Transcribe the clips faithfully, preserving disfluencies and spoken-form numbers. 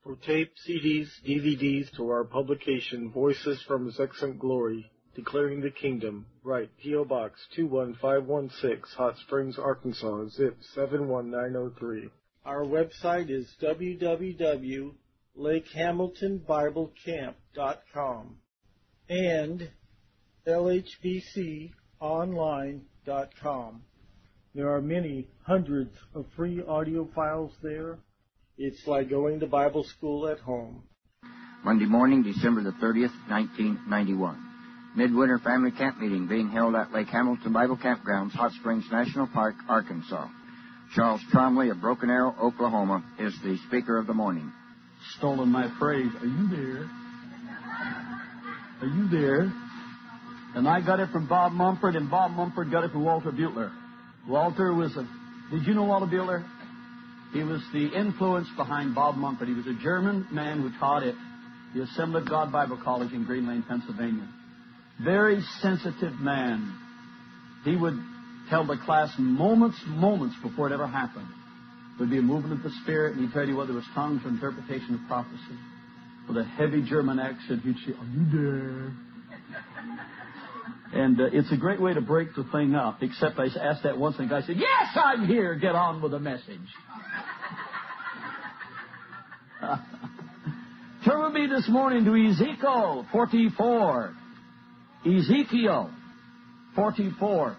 For tape, C Ds, D V Ds to our publication, Voices from His Excellent Glory, Declaring the Kingdom, write P O. Box two one five one six, Hot Springs, Arkansas, zip seven one nine zero three. Our website is w w w dot lake hamilton bible camp dot com and l h b c online dot com. There are many hundreds of free audio files there. It's like going to Bible school at home. Monday morning, December the thirtieth, nineteen ninety-one. Midwinter Family Camp Meeting being held at Lake Hamilton Bible Campgrounds, Hot Springs National Park, Arkansas. Charles Tromley of Broken Arrow, Oklahoma, is the speaker of the morning. Stolen my phrase, are you there? Are you there? And I got it from Bob Mumford, and Bob Mumford got it from Walter Butler. Walter was a... Did you know Walter Butler? He was the influence behind Bob Mumford. He was a German man who taught at the Assembly of God Bible College in Green Lane, Pennsylvania. Very sensitive man. He would tell the class moments, moments before it ever happened. There would be a movement of the Spirit, and he'd tell you whether it was tongues or interpretation of prophecy. With a heavy German accent, he'd say, are you there? And uh, it's a great way to break the thing up, except I asked that once, and the guy said, yes, I'm here. Get on with the message. Turn with me this morning to Ezekiel forty-four. Ezekiel forty-four.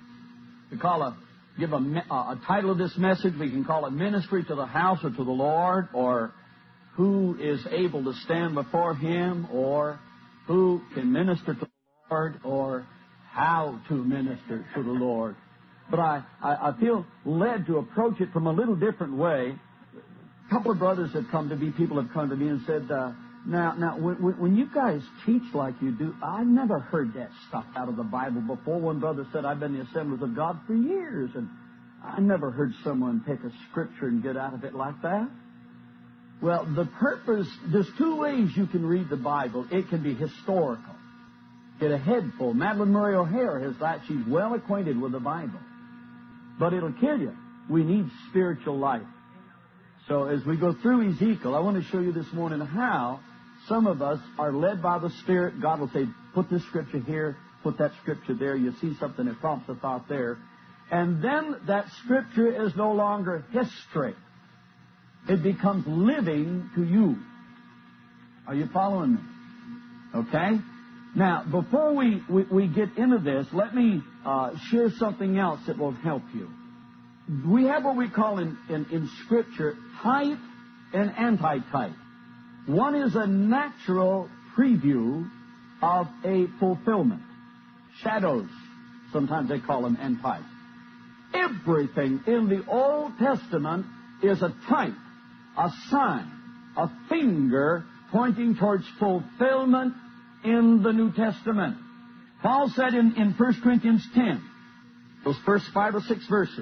We call a, give a, a title of this message. We can call it Ministry to the House or to the Lord, or Who is Able to Stand Before Him, or Who Can Minister to the Lord, or How to Minister to the Lord. But I, I, I feel led to approach it from a little different way. A couple of brothers have come to me, people have come to me and said, uh, now, now when, when you guys teach like you do, I've never heard that stuff out of the Bible before. One brother said, I've been in the Assemblies of God for years, and I never heard someone take a scripture and get out of it like that. Well, the purpose, there's two ways you can read the Bible. It can be historical. Get a head full. Madeline Murray O'Hare has that. She's well acquainted with the Bible. But it'll kill you. We need spiritual life. So as we go through Ezekiel, I want to show you this morning how some of us are led by the Spirit. God will say, put this scripture here, put that scripture there. You see something that prompts a thought there. And then that scripture is no longer history. It becomes living to you. Are you following me? Okay? Now, before we, we, we get into this, let me uh, share something else that will help you. We have what we call in, in, in Scripture type and anti-type. One is a natural preview of a fulfillment. Shadows, sometimes they call them, and type. Everything in the Old Testament is a type, a sign, a finger pointing towards fulfillment in the New Testament. Paul said in, in First Corinthians ten, those first five or six verses,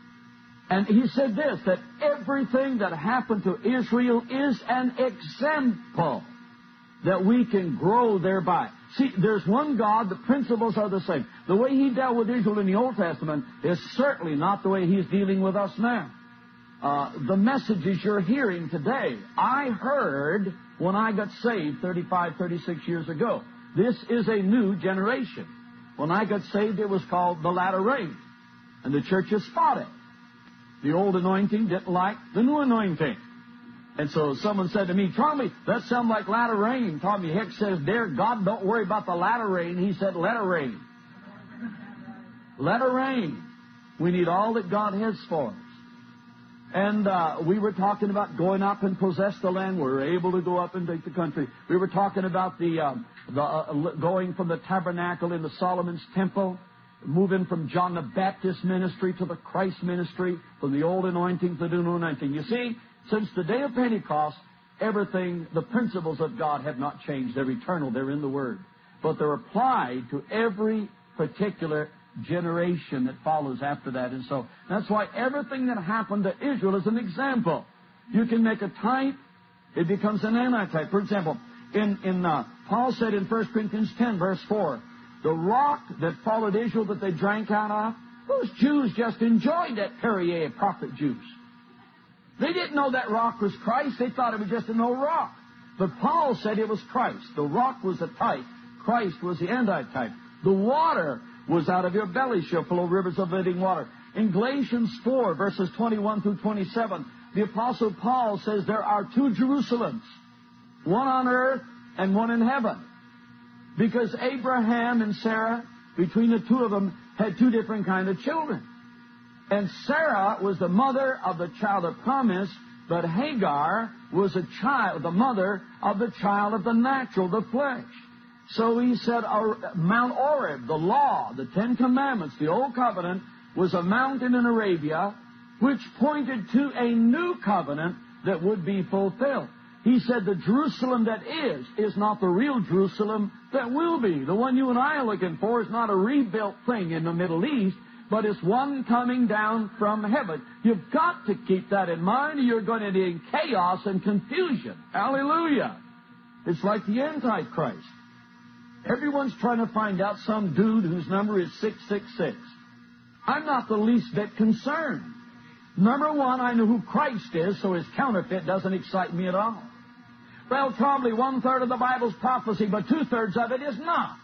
and he said this, that everything that happened to Israel is an example that we can grow thereby. See, there's one God, the principles are the same. The way He dealt with Israel in the Old Testament is certainly not the way He's dealing with us now. Uh, the messages you're hearing today, I heard when I got saved thirty-five, thirty-six years ago. This is a new generation. When I got saved, it was called the latter rain. And the churches fought it. The old anointing didn't like the new anointing. And so someone said to me, Tommy, that sounds like latter rain. Tommy Hicks says, dear God, don't worry about the latter rain. He said, let her rain. Let her rain. We need all that God has for us. And uh, we were talking about going up and possess the land. We were able to go up and take the country. We were talking about the, um, the uh, going from the tabernacle into Solomon's temple, moving from John the Baptist ministry to the Christ ministry, from the old anointing to the new anointing. You see, since the day of Pentecost, everything, the principles of God have not changed. They're eternal. They're in the Word. But they're applied to every particular generation that follows after that. And so that's why everything that happened to Israel is an example. You can make a type, it becomes an antitype. For example, in, in uh, Paul said in First Corinthians ten, verse four, the rock that followed Israel that they drank out of, those Jews just enjoyed that Perrier prophet juice. They didn't know that rock was Christ. They thought it was just an old rock. But Paul said it was Christ. The rock was a type. Christ was the antitype. The water was out of your belly shall flow rivers of living water. In Galatians four, verses twenty-one through twenty-seven, the Apostle Paul says there are two Jerusalems, one on earth and one in heaven. Because Abraham and Sarah, between the two of them, had two different kind of children. And Sarah was the mother of the child of promise, but Hagar was a child, the mother of the child of the natural, the flesh. So he said uh, Mount Oreb, the law, the Ten Commandments, the Old Covenant, was a mountain in Arabia which pointed to a new covenant that would be fulfilled. He said the Jerusalem that is, is not the real Jerusalem that will be. The one you and I are looking for is not a rebuilt thing in the Middle East, but it's one coming down from heaven. You've got to keep that in mind, or you're going to be in chaos and confusion. Hallelujah. It's like the Antichrist. Everyone's trying to find out some dude whose number is six six six. I'm not the least bit concerned. Number one, I know who Christ is, so his counterfeit doesn't excite me at all. Well, probably one-third of the Bible's prophecy, but two-thirds of it is not.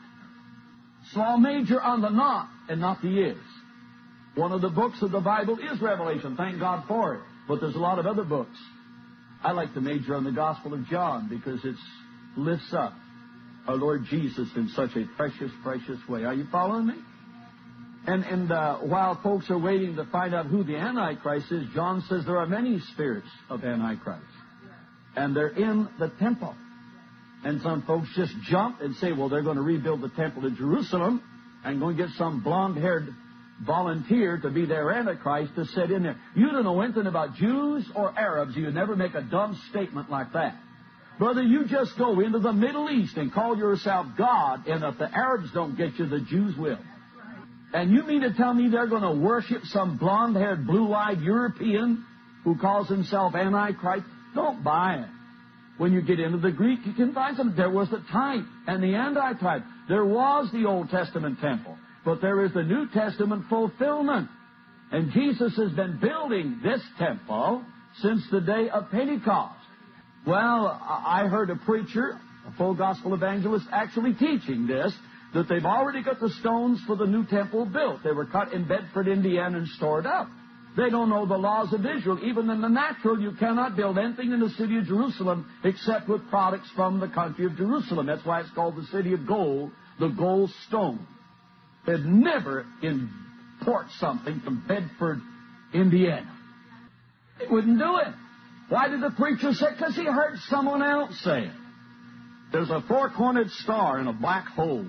So I'll major on the not and not the is. One of the books of the Bible is Revelation. Thank God for it. But there's a lot of other books. I like to major on the Gospel of John because it lifts up our Lord Jesus in such a precious, precious way. Are you following me? And, and uh, while folks are waiting to find out who the Antichrist is, John says there are many spirits of Antichrist. And they're in the temple. And some folks just jump and say, well, they're going to rebuild the temple in Jerusalem and go and get some blonde-haired volunteer to be their Antichrist to sit in there. You don't know anything about Jews or Arabs. You'd never make a dumb statement like that. Brother, you just go into the Middle East and call yourself God, and if the Arabs don't get you, the Jews will. And you mean to tell me they're going to worship some blonde-haired, blue-eyed European who calls himself Antichrist? Don't buy it. When you get into the Greek, you can find something. There was the type and the antitype. There was the Old Testament temple, but there is the New Testament fulfillment. And Jesus has been building this temple since the day of Pentecost. Well, I heard a preacher, a full gospel evangelist, actually teaching this, that they've already got the stones for the new temple built. They were cut in Bedford, Indiana, and stored up. They don't know the laws of Israel. Even in the natural, you cannot build anything in the city of Jerusalem except with products from the country of Jerusalem. That's why it's called the city of gold, the gold stone. They'd never import something from Bedford, Indiana. They wouldn't do it. Why did the preacher say it? Because he heard someone else say it. There's a four-cornered star in a black hole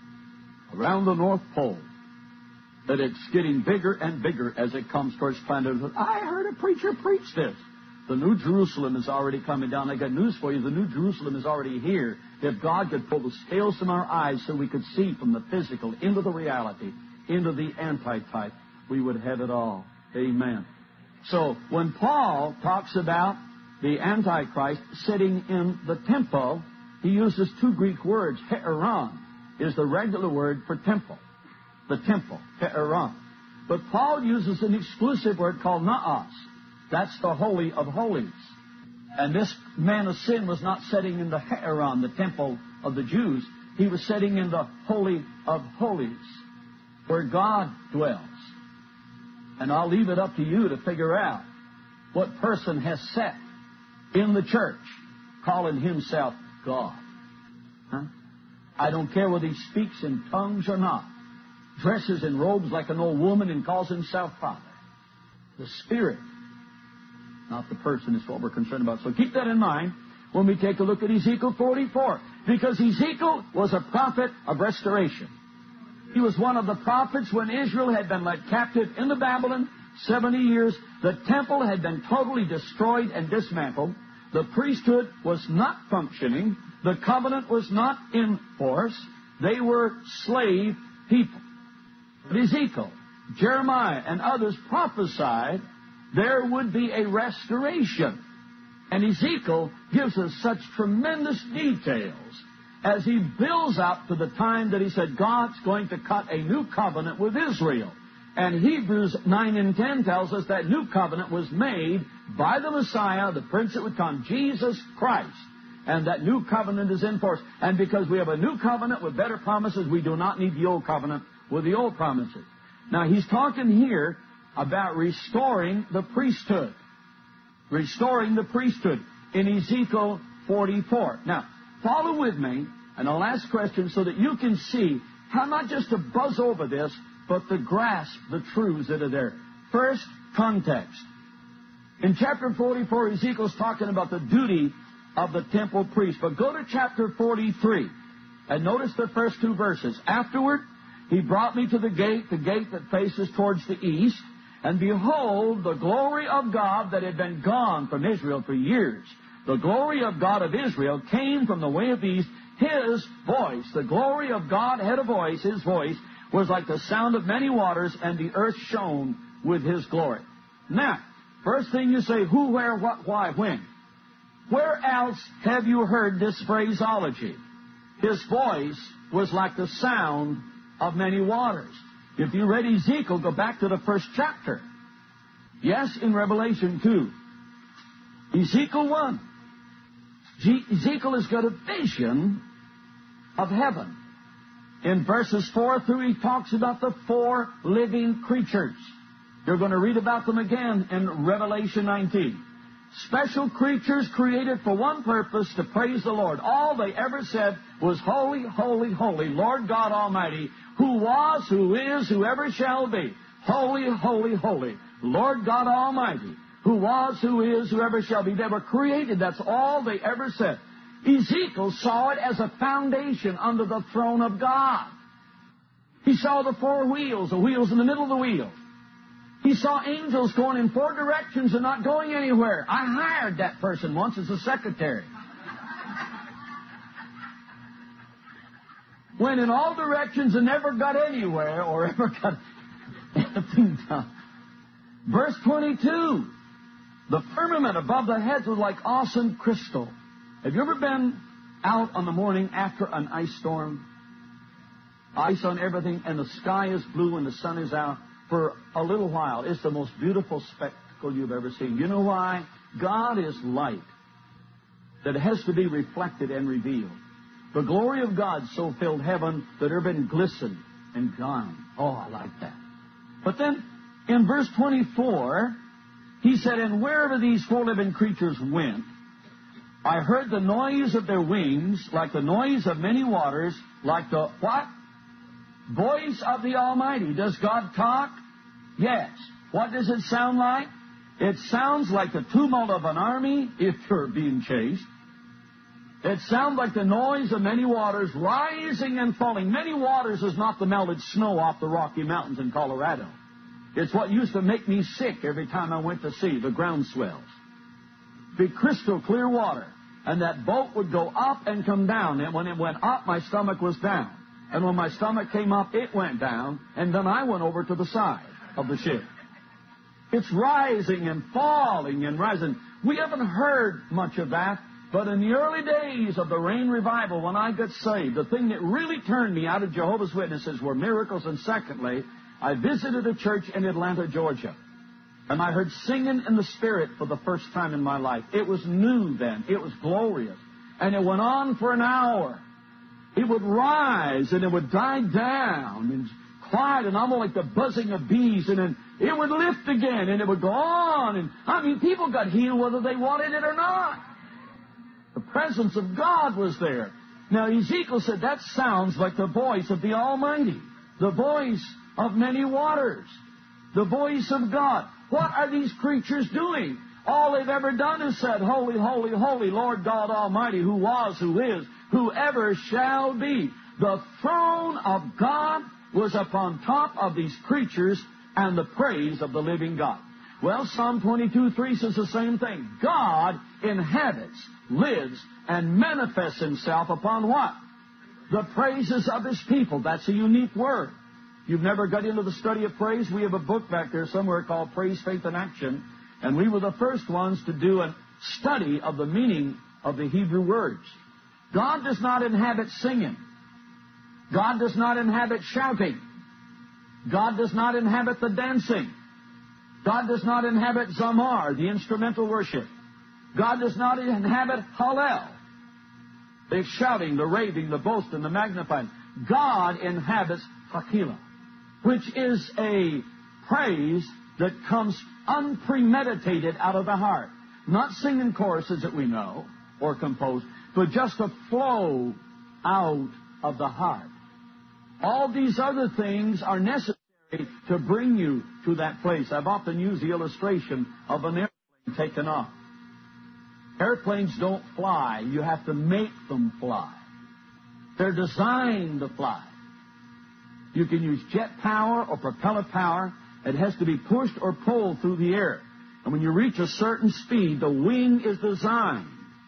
around the North Pole, that it's getting bigger and bigger as it comes towards planet Earth. I heard a preacher preach this. The New Jerusalem is already coming down. I got news for you. The New Jerusalem is already here. If God could pull the scales from our eyes so we could see from the physical into the reality, into the antitype, we would have it all. Amen. So when Paul talks about the Antichrist sitting in the temple, he uses two Greek words. Heteron is the regular word for temple. The temple, Heteron. But Paul uses an exclusive word called naos. That's the Holy of Holies. And this man of sin was not sitting in the Heteron, the temple of the Jews. He was sitting in the Holy of Holies, where God dwells. And I'll leave it up to you to figure out what person has sat in the church calling himself God. Huh? I don't care whether he speaks in tongues or not. Dresses in robes like an old woman and calls himself Father. The Spirit, not the person, is what we're concerned about. So keep that in mind when we take a look at Ezekiel forty-four. Because Ezekiel was a prophet of restoration. He was one of the prophets when Israel had been led captive into Babylon seventy years. The temple had been totally destroyed and dismantled. The priesthood was not functioning. The covenant was not in force. They were slave people. But Ezekiel, Jeremiah, and others prophesied there would be a restoration. And Ezekiel gives us such tremendous details as he builds up to the time that he said God's going to cut a new covenant with Israel. And Hebrews nine and ten tells us that new covenant was made by the Messiah, the Prince that would come, Jesus Christ. And that new covenant is in force. And because we have a new covenant with better promises, we do not need the old covenant with the old promises. Now, he's talking here about restoring the priesthood. Restoring the priesthood in Ezekiel forty-four. Now, follow with me, and I'll ask questions so that you can see how not just to buzz over this, but to grasp the truths that are there. First, context. In chapter forty-four, Ezekiel's talking about the duty of the temple priest. But go to chapter forty-three, and notice the first two verses. Afterward, he brought me to the gate, the gate that faces towards the east, and behold, the glory of God that had been gone from Israel for years. The glory of God of Israel came from the way of the east. His voice, the glory of God had a voice, His voice was like the sound of many waters, and the earth shone with His glory. Now, first thing you say, who, where, what, why, when? Where else have you heard this phraseology? His voice was like the sound of many waters. If you read Ezekiel, go back to the first chapter. Yes, in Revelation two. Ezekiel one. Ezekiel has got a vision of heaven. In verses four through, he talks about the four living creatures. You're going to read about them again in Revelation nineteen. Special creatures created for one purpose, to praise the Lord. All they ever said was, holy, holy, holy, Lord God Almighty, who was, who is, who ever shall be. Holy, holy, holy, Lord God Almighty, who was, who is, who ever shall be. They were created. That's all they ever said. Ezekiel saw it as a foundation under the throne of God. He saw the four wheels, the wheels in the middle of the wheel. He saw angels going in four directions and not going anywhere. I hired that person once as a secretary. Went in all directions and never got anywhere or ever got anything done. Verse twenty-two. The firmament above the heads was like awesome crystal. Have you ever been out on the morning after an ice storm? Ice on everything, and the sky is blue and the sun is out for a little while. It's the most beautiful spectacle you've ever seen. You know why? God is light that has to be reflected and revealed. The glory of God so filled heaven that everything glistened and gone. Oh, I like that. But then in verse twenty-four, he said, and wherever these four living creatures went, I heard the noise of their wings, like the noise of many waters, like the what? Voice of the Almighty. Does God talk? Yes. What does it sound like? It sounds like the tumult of an army if you're being chased. It sounds like the noise of many waters rising and falling. Many waters is not the melted snow off the Rocky Mountains in Colorado. It's what used to make me sick every time I went to sea, the ground swells. Be crystal clear water. And that boat would go up and come down. And when it went up, my stomach was down. And when my stomach came up, it went down. And then I went over to the side of the ship. It's rising and falling and rising. We haven't heard much of that. But in the early days of the Rain Revival, when I got saved, the thing that really turned me out of Jehovah's Witnesses were miracles. And secondly, I visited a church in Atlanta, Georgia. And I heard singing in the Spirit for the first time in my life. It was new then. It was glorious. And it went on for an hour. It would rise and it would die down and quiet and almost like the buzzing of bees. And then it would lift again and it would go on. And I mean, people got healed whether they wanted it or not. The presence of God was there. Now, Ezekiel said that sounds like the voice of the Almighty. The voice of many waters. The voice of God. What are these creatures doing? All they've ever done is said, holy, holy, holy, Lord God Almighty, who was, who is, who ever shall be. The throne of God was upon top of these creatures and the praise of the living God. Well, Psalm twenty-two three says the same thing. God inhabits, lives, and manifests Himself upon what? The praises of His people. That's a unique word. You've never got into the study of praise? We have a book back there somewhere called Praise, Faith, and Action. And we were the first ones to do a study of the meaning of the Hebrew words. God does not inhabit singing. God does not inhabit shouting. God does not inhabit the dancing. God does not inhabit Zamar, the instrumental worship. God does not inhabit Hallel, the shouting, the raving, the boasting, the magnifying. God inhabits Hakila, which is a praise that comes unpremeditated out of the heart. Not singing choruses that we know or compose, but just a flow out of the heart. All these other things are necessary to bring you to that place. I've often used the illustration of an airplane taking off. Airplanes don't fly. You have to make them fly. They're designed to fly. You can use jet power or propeller power. It has to be pushed or pulled through the air. And when you reach a certain speed, the wing is designed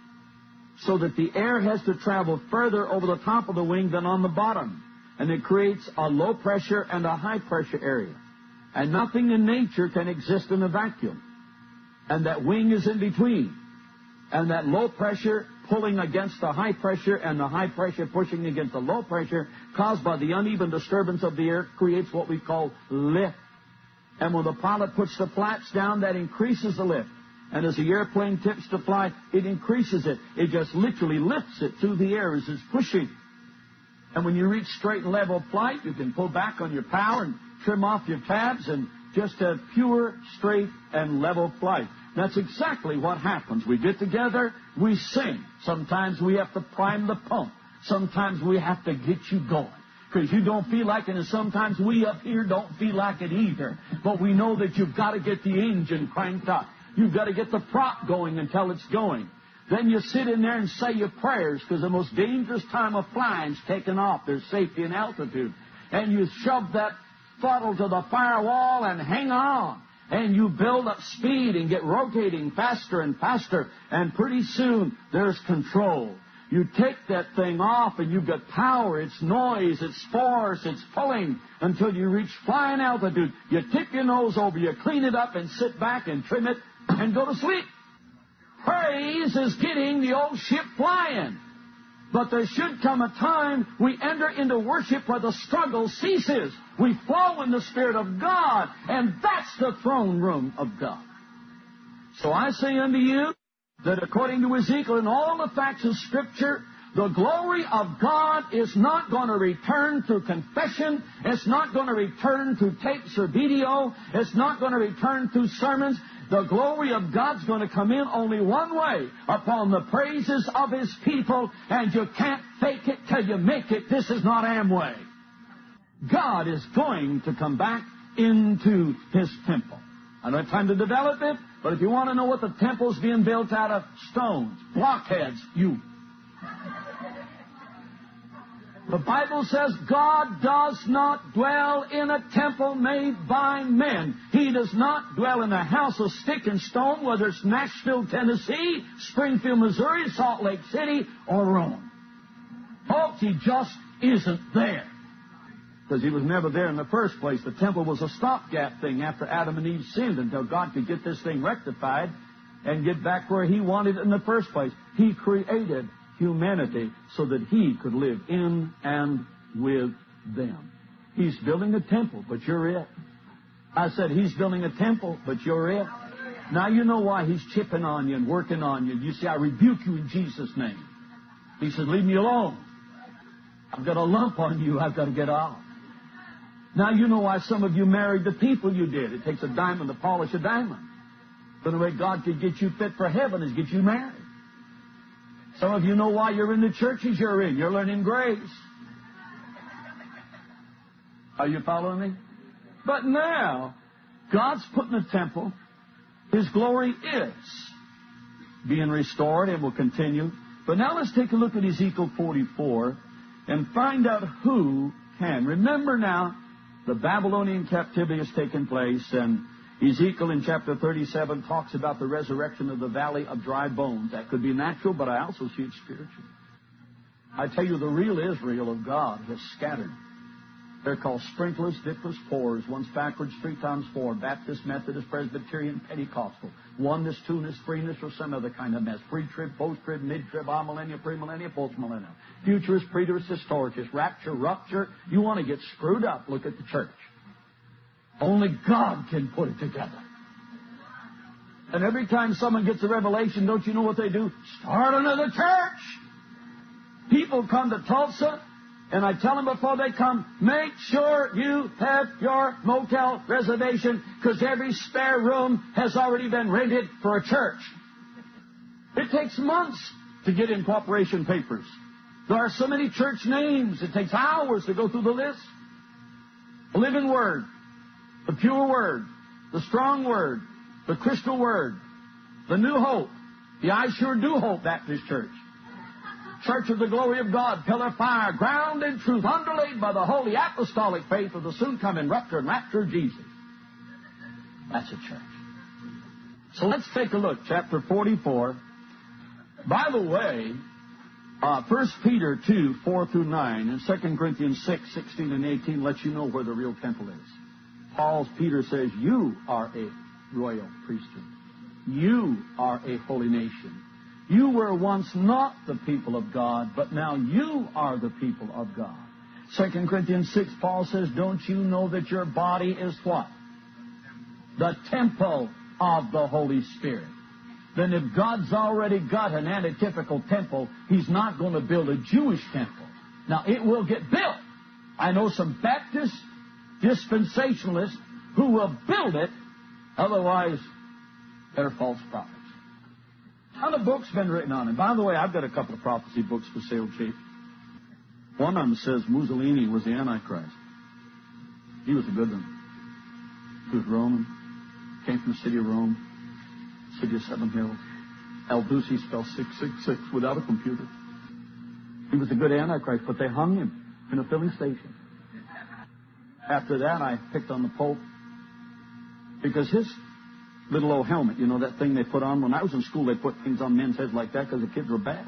so that the air has to travel further over the top of the wing than on the bottom. And it creates a low pressure and a high pressure area. And nothing in nature can exist in a vacuum. And that wing is in between. And that low pressure pulling against the high pressure and the high pressure pushing against the low pressure caused by the uneven disturbance of the air creates what we call lift. And when the pilot puts the flaps down, that increases the lift. And as the airplane tips to fly, it increases it. It just literally lifts it through the air as it's pushing. And when you reach straight and level flight, you can pull back on your power and trim off your tabs and just have pure, straight, and level flight. That's exactly what happens. We get together, we sing. Sometimes we have to prime the pump. Sometimes we have to get you going. Because you don't feel like it, and sometimes we up here don't feel like it either. But we know that you've got to get the engine cranked up. You've got to get the prop going until it's going. Then you sit in there and say your prayers, because the most dangerous time of flying is taking off. There's safety in altitude. And you shove that throttle to the firewall and hang on. And you build up speed and get rotating faster and faster. And pretty soon, there's control. You take that thing off and you've got power, it's noise, it's force, it's pulling until you reach flying altitude. You tip your nose over, you clean it up and sit back and trim it and go to sleep. Praise is getting the old ship flying. But there should come a time we enter into worship where the struggle ceases. We flow in the Spirit of God, and that's the throne room of God. So I say unto you that according to Ezekiel and all the facts of Scripture, the glory of God is not going to return through confession. It's not going to return through tapes or video. It's not going to return through sermons. The glory of God's going to come in only one way, upon the praises of His people, and you can't fake it till you make it. This is not Amway. God is going to come back into His temple. I don't have time to develop it, but if you want to know what the temple's being built out of, stones, blockheads, you. The Bible says God does not dwell in a temple made by men. He does not dwell in a house of stick and stone, whether it's Nashville, Tennessee, Springfield, Missouri, Salt Lake City, or Rome. Folks, He just isn't there. Because He was never there in the first place. The temple was a stopgap thing after Adam and Eve sinned until God could get this thing rectified and get back where He wanted it in the first place. He created humanity so that He could live in and with them. He's building a temple, but you're it. I said He's building a temple, but you're it. Now you know why He's chipping on you and working on you. You say, I rebuke you in Jesus' name. He says, leave me alone. I've got a lump on you. I've got to get off. Now you know why some of you married the people you did. It takes a diamond to polish a diamond. But the way God could get you fit for heaven is get you married. Some of you know why you're in the churches you're in. You're learning grace. Are you following me? But now, God's putting a temple. His glory is being restored and will continue. But now let's take a look at Ezekiel forty-four and find out who can. Remember now, the Babylonian captivity has taken place, and Ezekiel in chapter thirty-seven talks about the resurrection of the valley of dry bones. That could be natural, but I also see it spiritual. I tell you, the real Israel of God has scattered. They're called sprinklers, dipplers, pourers, once backwards, three times forward, Baptist, Methodist, Presbyterian, Pentecostal, oneness, two-ness, three-ness, or some other kind of mess, pre-trib, post-trib, mid-trib, amillennial, premillennial, post-millennial, futurist, preterist, historicist, rapture, rupture. You want to get screwed up, look at the church. Only God can put it together. And every time someone gets a revelation, don't you know what they do? Start another church. People come to Tulsa, and I tell them before they come, make sure you have your motel reservation, because every spare room has already been rented for a church. It takes months to get incorporation papers. There are so many church names, it takes hours to go through the list. The living Word, the pure Word, the strong Word, the crystal Word, the New Hope, the I Sure Do Hope Baptist Church, Church of the Glory of God, Pillar Fire, ground in truth, underlaid by the holy apostolic faith of the soon-coming rupture and rapture of Jesus. That's a church. So let's take a look, chapter forty-four. By the way, uh, First Peter two, four through nine, and Second Corinthians six, sixteen and eighteen let you know where the real temple is. Paul, Peter says, you are a royal priesthood. You are a holy nation. You were once not the people of God, but now you are the people of God. Second Corinthians six, Paul says, don't you know that your body is what? The temple of the Holy Spirit. Then if God's already got an antitypical temple, He's not going to build a Jewish temple. Now, it will get built. I know some Baptist dispensationalists who will build it, otherwise they're false prophets. Now, the book's been written on it. By the way, I've got a couple of prophecy books for sale, Chief. One of them says Mussolini was the Antichrist. He was a good one. He was Roman. Came from the city of Rome, city of Seven Hills. El Duce spelled six six six without a computer. He was a good Antichrist, but they hung him in a filling station. After that, I picked on the Pope because his little old helmet, you know, that thing they put on. When I was in school, they put things on men's heads like that because the kids were bad.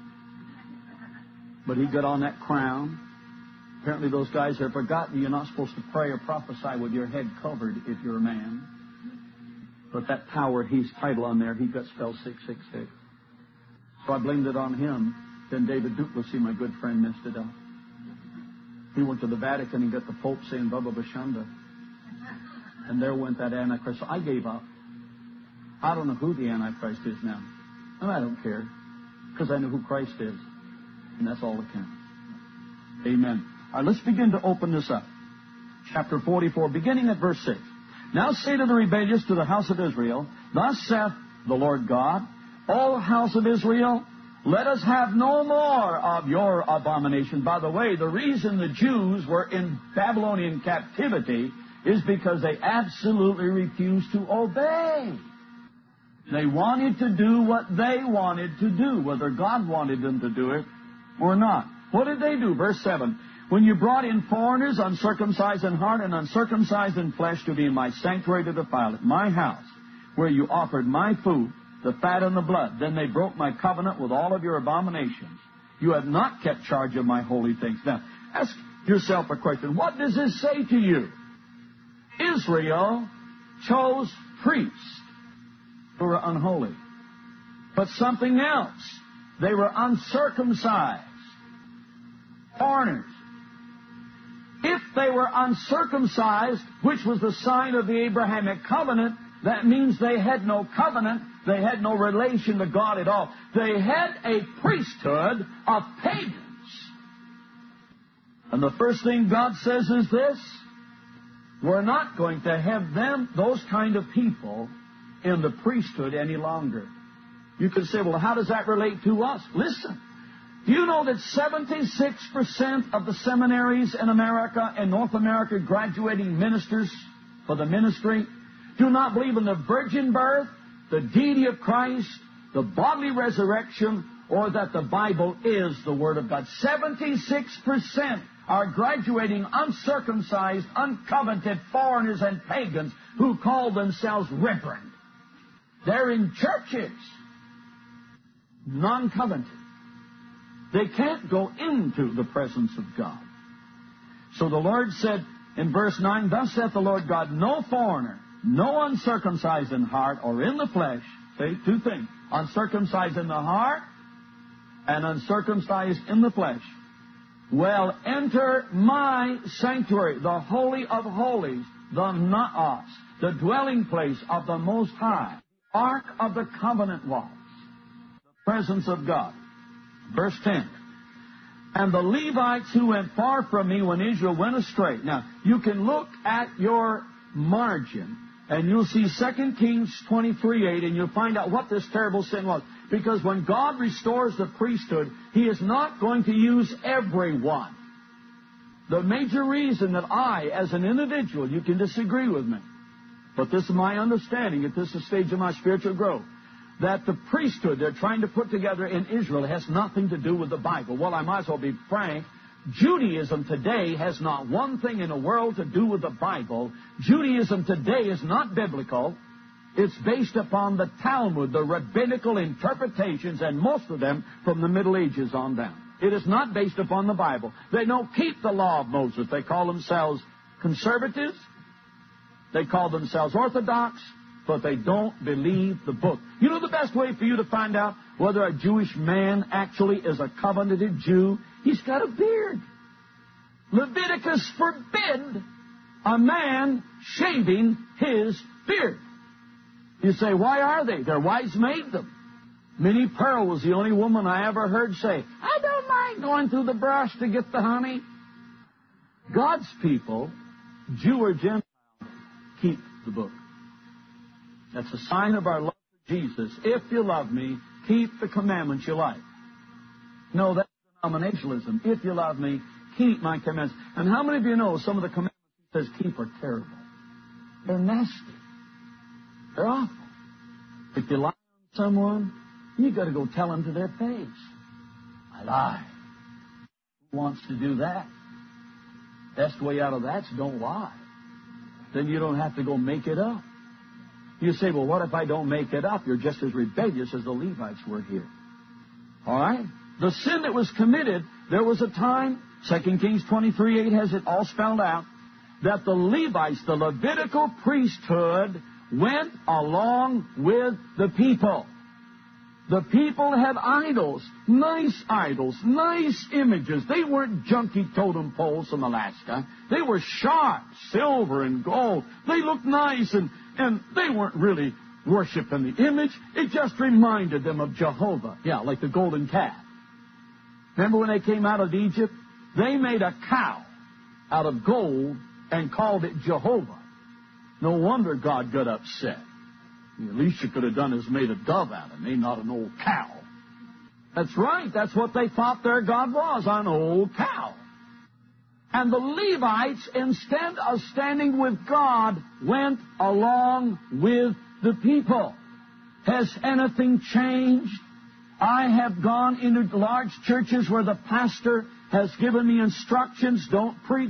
But he got on that crown. Apparently those guys have forgotten you're not supposed to pray or prophesy with your head covered if you're a man. But that power, he's title on there, he got spelled six six six. So I blamed it on him. Then David Duplessis, my good friend, messed it up. He went to the Vatican and got the Pope saying Baba Bashanda. And there went that Antichrist. So I gave up. I don't know who the Antichrist is now. And I don't care. Because I know who Christ is. And that's all that counts. Amen. All right, let's begin to open this up. Chapter forty-four, beginning at verse six. Now say to the rebellious, to the house of Israel, thus saith the Lord God, O house of Israel, let us have no more of your abomination. By the way, the reason the Jews were in Babylonian captivity is because they absolutely refused to obey. They wanted to do what they wanted to do, whether God wanted them to do it or not. What did they do? Verse seven. When you brought in foreigners, uncircumcised in heart and uncircumcised in flesh, to be in my sanctuary to defile it, my house, where you offered my food, the fat and the blood, then they broke my covenant with all of your abominations. You have not kept charge of my holy things. Now, ask yourself a question. What does this say to you? Israel chose priests who were unholy. But something else. They were uncircumcised. Foreigners. If they were uncircumcised, which was the sign of the Abrahamic covenant, that means they had no covenant, they had no relation to God at all. They had a priesthood of pagans. And the first thing God says is this: we're not going to have them, those kind of people, in the priesthood any longer. You can say, well, how does that relate to us? Listen. Do you know that seventy-six percent of the seminaries in America and North America graduating ministers for the ministry do not believe in the virgin birth, the deity of Christ, the bodily resurrection, or that the Bible is the Word of God? seventy-six percent are graduating uncircumcised, uncovenanted foreigners and pagans who call themselves reverend. They're in churches, non-covenanted. They can't go into the presence of God. So the Lord said in verse nine, thus saith the Lord God, no foreigner, no uncircumcised in heart or in the flesh, see, two things, uncircumcised in the heart and uncircumcised in the flesh, will enter my sanctuary, the holy of holies, the naos, the dwelling place of the Most High. Ark of the Covenant was the presence of God. Verse ten. And the Levites who went far from me when Israel went astray. Now, you can look at your margin, and you'll see Second Kings twenty-three eight, and you'll find out what this terrible sin was. Because when God restores the priesthood, He is not going to use everyone. The major reason that I, as an individual, you can disagree with me, but this is my understanding at this stage of my spiritual growth, that the priesthood they're trying to put together in Israel has nothing to do with the Bible. Well, I might as well be frank. Judaism today has not one thing in the world to do with the Bible. Judaism today is not biblical. It's based upon the Talmud, the rabbinical interpretations, and most of them from the Middle Ages on down. It is not based upon the Bible. They don't keep the law of Moses. They call themselves conservatives. They call themselves Orthodox, but they don't believe the book. You know the best way for you to find out whether a Jewish man actually is a covenanted Jew? He's got a beard. Leviticus forbid a man shaving his beard. You say, why are they? Their wives made them. Minnie Pearl was the only woman I ever heard say, I don't mind going through the brush to get the honey. God's people, Jew or Gentile, keep the book. That's a sign of our love for Jesus. If you love me, keep the commandments you like. No, that's denominationalism. If you love me, keep my commandments. And how many of you know some of the commandments he says keep are terrible? They're nasty. They're awful. If you lie on someone, you got to go tell them to their face. I lie. Who wants to do that? Best way out of that's don't lie. Then you don't have to go make it up. You say, well, what if I don't make it up? You're just as rebellious as the Levites were here. All right? The sin that was committed, there was a time, Second Kings twenty-three eight has it all spelled out, that the Levites, the Levitical priesthood, went along with the people. The people had idols, nice idols, nice images. They weren't junky totem poles from Alaska. They were sharp, silver and gold. They looked nice, and, and they weren't really worshiping the image. It just reminded them of Jehovah. Yeah, like the golden calf. Remember when they came out of Egypt? They made a cow out of gold and called it Jehovah. No wonder God got upset. The least you could have done is made a dove out of me, not an old cow. That's right. That's what they thought their God was, an old cow. And the Levites, instead of standing with God, went along with the people. Has anything changed? I have gone into large churches where the pastor has given me instructions, don't preach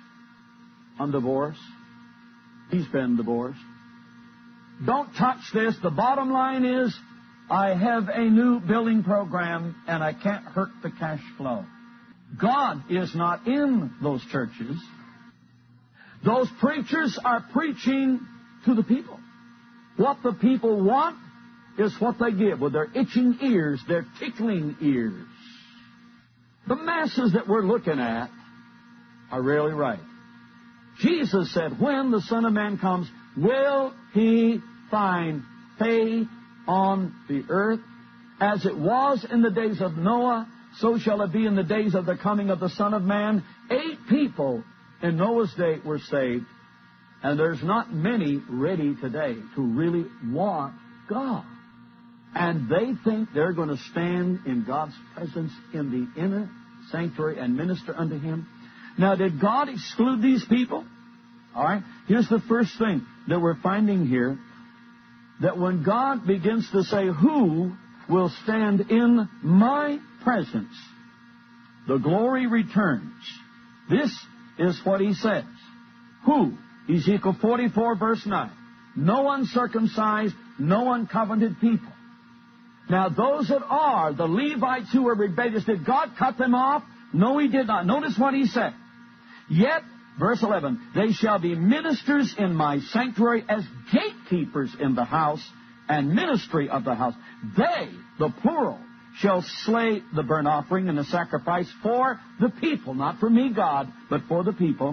on divorce. He's been divorced. Don't touch this. The bottom line is, I have a new billing program, and I can't hurt the cash flow. God is not in those churches. Those preachers are preaching to the people. What the people want is what they give with their itching ears, their tickling ears. The masses that we're looking at are really right. Jesus said, when the Son of Man comes, will He find faith on the earth? As it was in the days of Noah, so shall it be in the days of the coming of the Son of Man. Eight people in Noah's day were saved, and there's not many ready today to really want God. And they think they're going to stand in God's presence in the inner sanctuary and minister unto Him. Now, did God exclude these people? All right. Here's the first thing that we're finding here, that when God begins to say, who will stand in my presence, the glory returns. This is what He says. Who? Ezekiel forty-four, verse nine. No uncircumcised, no uncovenanted people. Now, those that are the Levites who were rebellious, did God cut them off? No, He did not. Notice what He said. Yet, verse eleven, they shall be ministers in my sanctuary as gatekeepers in the house and ministry of the house. They, the plural, shall slay the burnt offering and the sacrifice for the people, not for me, God, but for the people.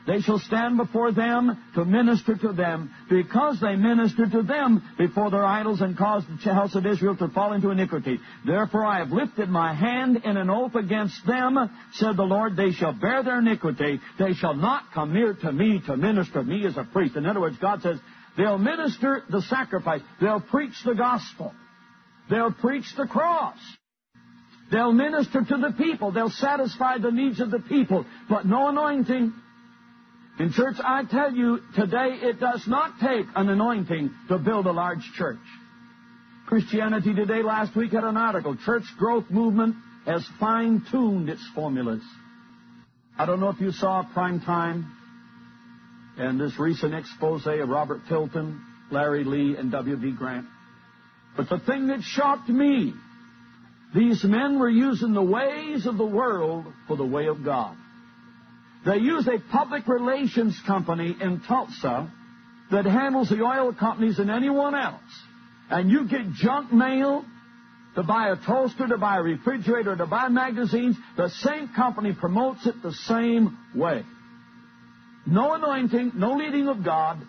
They shall stand before them to minister to them, because they ministered to them before their idols and caused the house of Israel to fall into iniquity. Therefore I have lifted my hand in an oath against them, said the Lord. They shall bear their iniquity. They shall not come near to me to minister to me as a priest. In other words, God says, they'll minister the sacrifice. They'll preach the gospel. They'll preach the cross. They'll minister to the people. They'll satisfy the needs of the people. But no anointing. In church, I tell you, today it does not take an anointing to build a large church. Christianity Today last week had an article, Church Growth Movement has fine-tuned its formulas. I don't know if you saw Prime Time and this recent expose of Robert Tilton, Larry Lee, and W B Grant. But the thing that shocked me, these men were using the ways of the world for the way of God. They use a public relations company in Tulsa that handles the oil companies and anyone else. And you get junk mail to buy a toaster, to buy a refrigerator, to buy magazines. The same company promotes it the same way. No anointing, no leading of God.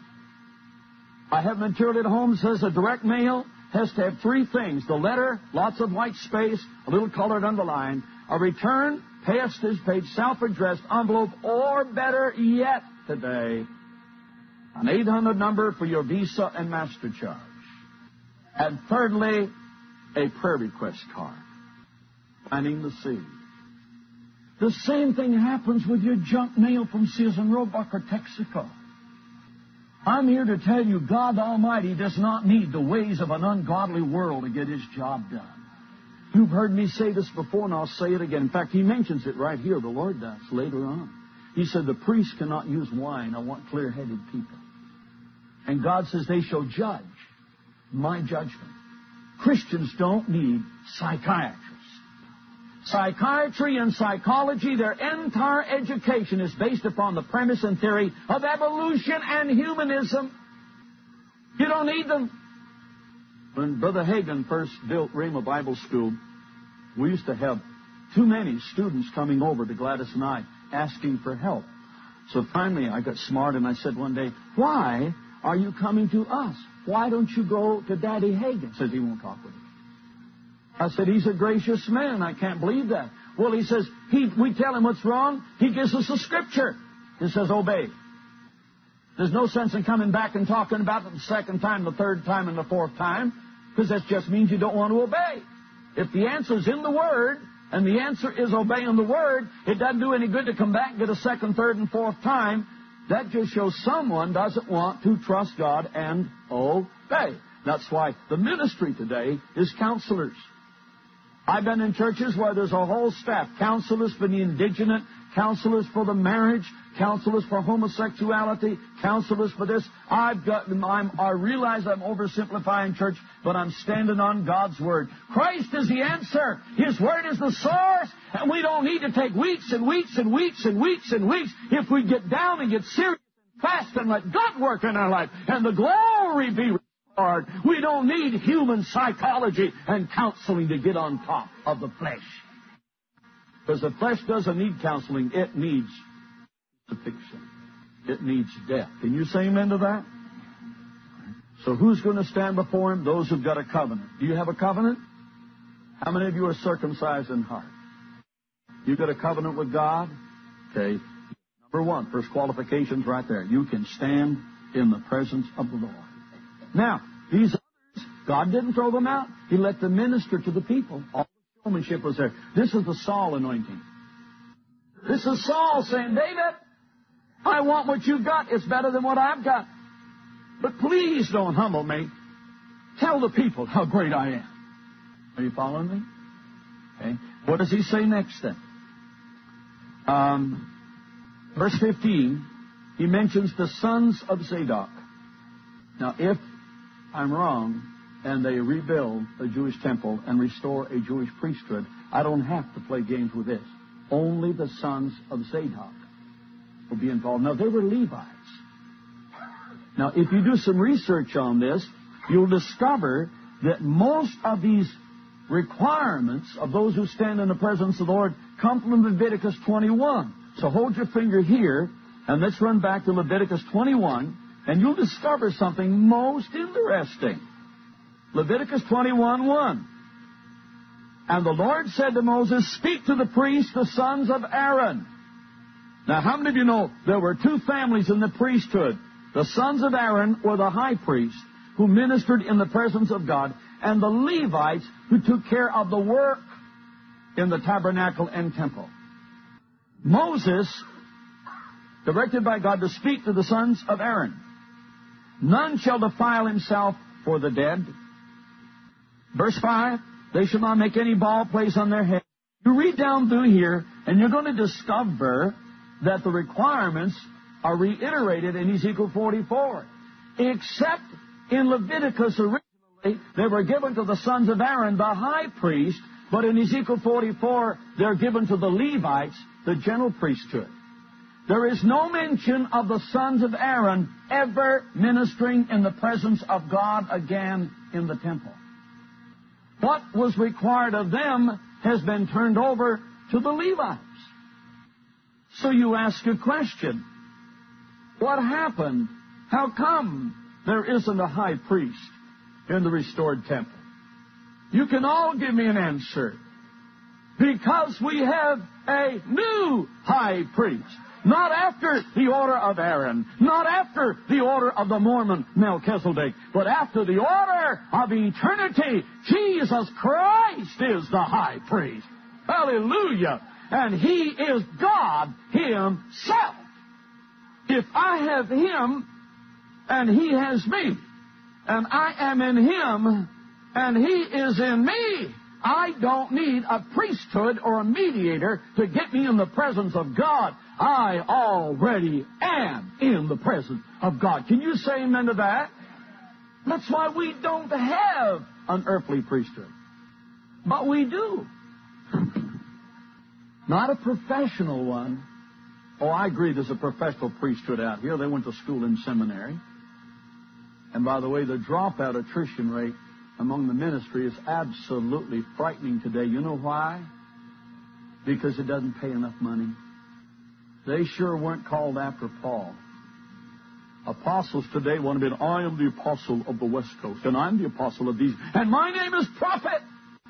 I have material at home that says a direct mail has to have three things. The letter, lots of white space, a little colored underline, a return, postage page, self-addressed envelope, or better yet today, an eight hundred number for your Visa and MasterCharge. And thirdly, a prayer request card. Planting the seed. The same thing happens with your junk mail from Sears and Roebuck or Texaco. I'm here to tell you, God Almighty does not need the ways of an ungodly world to get His job done. You've heard me say this before, and I'll say it again. In fact, He mentions it right here. The Lord does later on. He said, the priest cannot use wine. I want clear-headed people. And God says they shall judge my judgment. Christians don't need psychiatrists. Psychiatry and psychology, their entire education is based upon the premise and theory of evolution and humanism. You don't need them. When Brother Hagin first built Rhema Bible School, we used to have too many students coming over to Gladys and I asking for help. So finally I got smart and I said one day, why are you coming to us? Why don't you go to Daddy Hagin? Says he won't talk with you. I said, he's a gracious man. I can't believe that. Well, he says, he, we tell him what's wrong. He gives us a scripture. He says, obey. There's no sense in coming back and talking about it the second time, the third time, and the fourth time, because that just means you don't want to obey. If the answer's in the Word, and the answer is obeying the Word, it doesn't do any good to come back and get a second, third, and fourth time. That just shows someone doesn't want to trust God and obey. That's why the ministry today is counselors. I've been in churches where there's a whole staff, counselors for the indigent, counselors for the marriage, counselors for homosexuality, counselors for this. I've got, I'm, I realize I'm oversimplifying church, but I'm standing on God's Word. Christ is the answer. His Word is the source, and we don't need to take weeks and weeks and weeks and weeks and weeks if we get down and get serious and fast and let God work in our life, and the glory be restored. We don't need human psychology and counseling to get on top of the flesh. Because the flesh doesn't need counseling. It needs crucifixion. It needs death. Can you say amen to that? So who's going to stand before Him? Those who've got a covenant. Do you have a covenant? How many of you are circumcised in heart? You got a covenant with God? Okay. Number one, first qualification's right there. You can stand in the presence of the Lord. Now, these others, God didn't throw them out. He let them minister to the people. All the showmanship was there. This is the Saul anointing. This is Saul saying, David, I want what you've got. It's better than what I've got. But please don't humble me. Tell the people how great I am. Are you following me? Okay. What does he say next then? Um, verse fifteen, he mentions the sons of Zadok. Now, if I'm wrong and they rebuild a Jewish temple and restore a Jewish priesthood, I don't have to play games with this. Only the sons of Zadok will be involved. Now, they were Levites. Now, if you do some research on this, you'll discover that most of these requirements of those who stand in the presence of the Lord come from Leviticus twenty-one. So hold your finger here And let's run back to Leviticus twenty-one, and you'll discover something most interesting. Leviticus twenty-one one. And the Lord said to Moses, speak to the priests, the sons of Aaron. Now, how many of you know there were two families in the priesthood? The sons of Aaron were the high priest who ministered in the presence of God, and the Levites who took care of the work in the tabernacle and temple. Moses, directed by God to speak to the sons of Aaron, none shall defile himself for the dead. Verse five, they shall not make any bald place on their head. You read down through here, and you're going to discover that the requirements are reiterated in Ezekiel forty-four. Except in Leviticus originally, they were given to the sons of Aaron, the high priest, but in Ezekiel forty-four, they're given to the Levites, the general priesthood. There is no mention of the sons of Aaron ever ministering in the presence of God again in the temple. What was required of them has been turned over to the Levites. So you ask a question. What happened? How come there isn't a high priest in the restored temple? You can all give me an answer. Because we have a new high priest. Not after the order of Aaron, not after the order of the Mormon Melchizedek, but after the order of eternity. Jesus Christ is the high priest. Hallelujah. And He is God Himself. If I have Him and He has me, and I am in Him and He is in me, I don't need a priesthood or a mediator to get me in the presence of God. I already am in the presence of God. Can you say amen to that? That's why we don't have an earthly priesthood. But we do. Not a professional one. Oh, I agree there's a professional priesthood out here. They went to school and seminary. And by the way, the dropout attrition rate among the ministry is absolutely frightening today. You know why? Because it doesn't pay enough money. They sure weren't called after Paul. Apostles today want to be, I am the apostle of the West Coast, and I'm the apostle of these, and my name is prophet.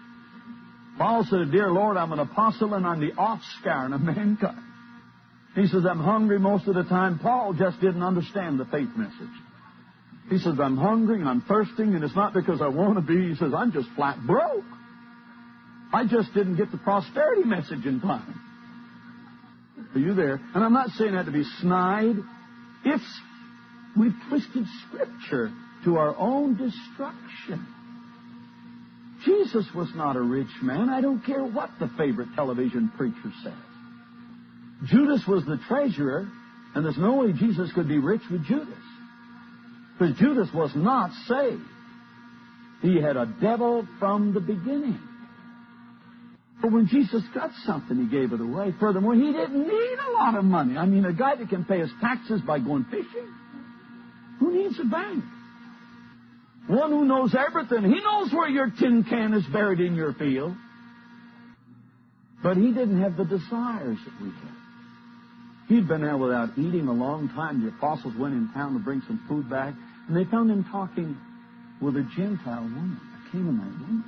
Paul said, dear Lord, I'm an apostle, and I'm the offscouring of mankind. He says, I'm hungry most of the time. Paul just didn't understand the faith message. He says, I'm hungry and I'm thirsting, and it's not because I want to be. He says, I'm just flat broke. I just didn't get the prosperity message in time. Are you there? And I'm not saying that to be snide. If we've twisted Scripture to our own destruction. Jesus was not a rich man. I don't care what the favorite television preacher says. Judas was the treasurer, and there's no way Jesus could be rich with Judas. Because Judas was not saved. He had a devil from the beginning. But when Jesus got something, He gave it away. Furthermore, He didn't need a lot of money. I mean, a guy that can pay his taxes by going fishing, who needs a bank? One who knows everything. He knows where your tin can is buried in your field. But He didn't have the desires that we have. He'd been there without eating a long time. The apostles went in town to bring some food back, and they found Him talking with a Gentile woman, a Canaanite woman.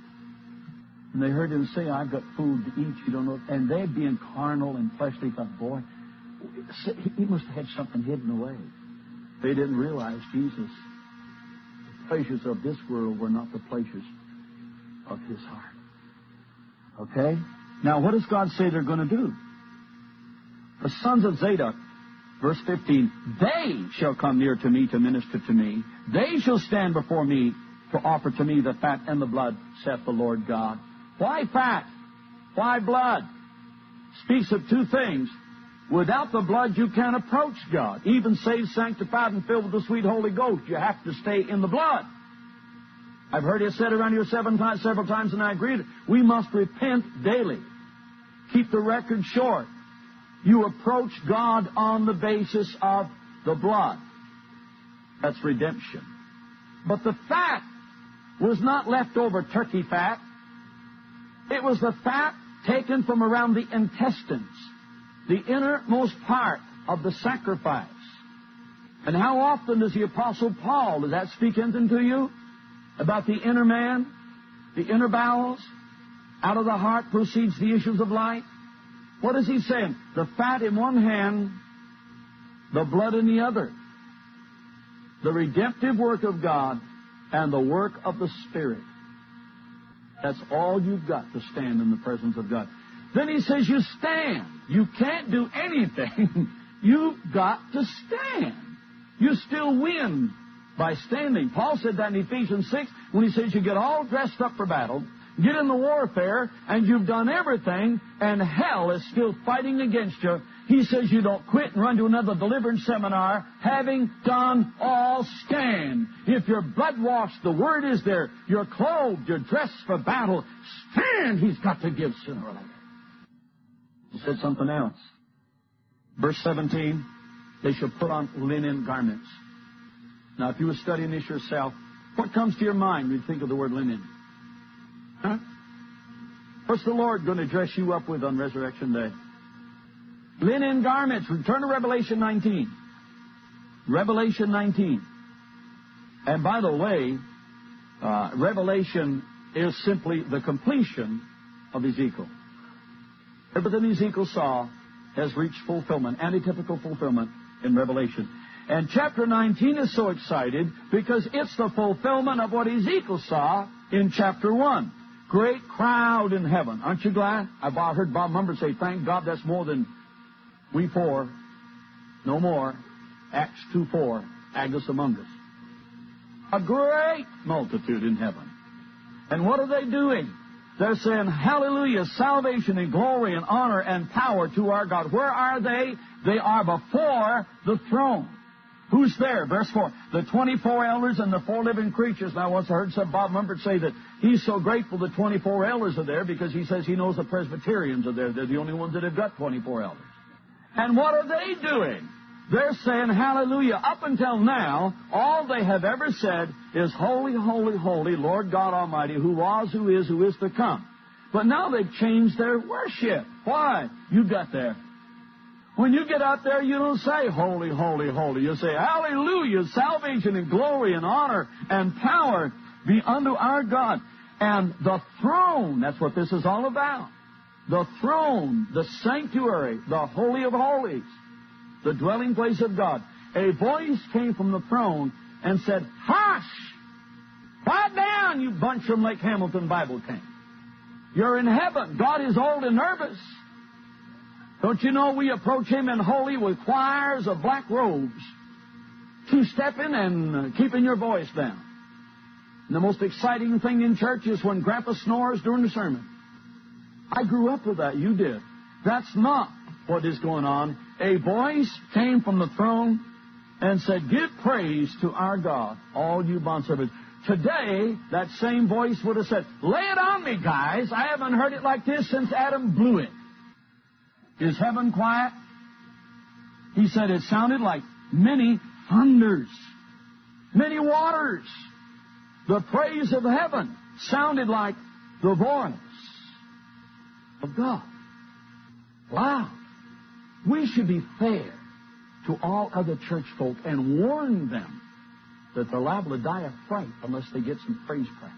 And they heard Him say, I've got food to eat, you don't know. And they, being carnal and fleshly, thought, boy, He must have had something hidden away. They didn't realize Jesus. The pleasures of this world were not the pleasures of His heart. Okay? Now, what does God say they're going to do? The sons of Zadok, verse fifteen, they shall come near to me to minister to me. They shall stand before me to offer to me the fat and the blood, saith the Lord God. Why fat? Why blood? Speaks of two things. Without the blood, you can't approach God. Even saved, sanctified, and filled with the sweet Holy Ghost, you have to stay in the blood. I've heard it said around here seven times, several times, and I agree. We must repent daily. Keep the record short. You approach God on the basis of the blood. That's redemption. But the fat was not leftover turkey fat. It was the fat taken from around the intestines, the innermost part of the sacrifice. And how often does the Apostle Paul, does that speak anything to you? About the inner man, the inner bowels? Out of the heart proceeds the issues of life. What is he saying? The fat in one hand, the blood in the other. The redemptive work of God and the work of the Spirit. That's all you've got to stand in the presence of God. Then he says you stand. You can't do anything. You've got to stand. You still win by standing. Paul said that in Ephesians six when he says you get all dressed up for battle, get in the warfare, and you've done everything, and hell is still fighting against you. He says you don't quit and run to another deliverance seminar, having done all stand. If you're blood washed, the word is there. You're clothed, you're dressed for battle. Stand, he's got to give sooner or later. He said something else. Verse seventeen, they shall put on linen garments. Now, if you were studying this yourself, what comes to your mind when you think of the word linen? Huh? What's the Lord going to dress you up with on Resurrection Day? Linen garments. Return to Revelation nineteen. Revelation nineteen. And by the way, uh, Revelation is simply the completion of Ezekiel. Everything Ezekiel saw has reached fulfillment, antitypical fulfillment in Revelation. And chapter nineteen is so excited because it's the fulfillment of what Ezekiel saw in chapter one. Great crowd in heaven. Aren't you glad? I've heard Bob Mumber say, thank God that's more than we four. No more. Acts two four. Agnes among us. A great multitude in heaven. And what are they doing? They're saying, hallelujah, salvation and glory and honor and power to our God. Where are they? They are before the throne. Who's there? Verse four. The twenty-four elders and the four living creatures. Now, once I heard some Bob Mumbert say that he's so grateful the twenty-four elders are there because he says he knows the Presbyterians are there. They're the only ones that have got twenty-four elders. And what are they doing? They're saying hallelujah. Up until now, all they have ever said is holy, holy, holy, Lord God Almighty, who was, who is, who is to come. But now they've changed their worship. Why? You got there. When you get out there, you don't say holy, holy, holy. You say hallelujah, salvation and glory and honor and power be unto our God. And the throne, that's what this is all about. The throne, the sanctuary, the holy of holies, the dwelling place of God. A voice came from the throne and said, hush! Quiet down, you bunch from Lake Hamilton Bible camp. You're in heaven. God is old and nervous. Don't you know we approach Him in holy with choirs of black robes, two-stepping and uh, keeping your voice down. And the most exciting thing in church is when Grandpa snores during the sermon. I grew up with that. You did. That's not what is going on. A voice came from the throne and said, give praise to our God, all you bondservants. Today, that same voice would have said, lay it on me, guys. I haven't heard it like this since Adam blew it. Is heaven quiet? He said it sounded like many thunders, many waters. The praise of heaven sounded like the voice of God. Wow. We should be fair to all other church folk and warn them that they're liable to die of fright unless they get some praise practice.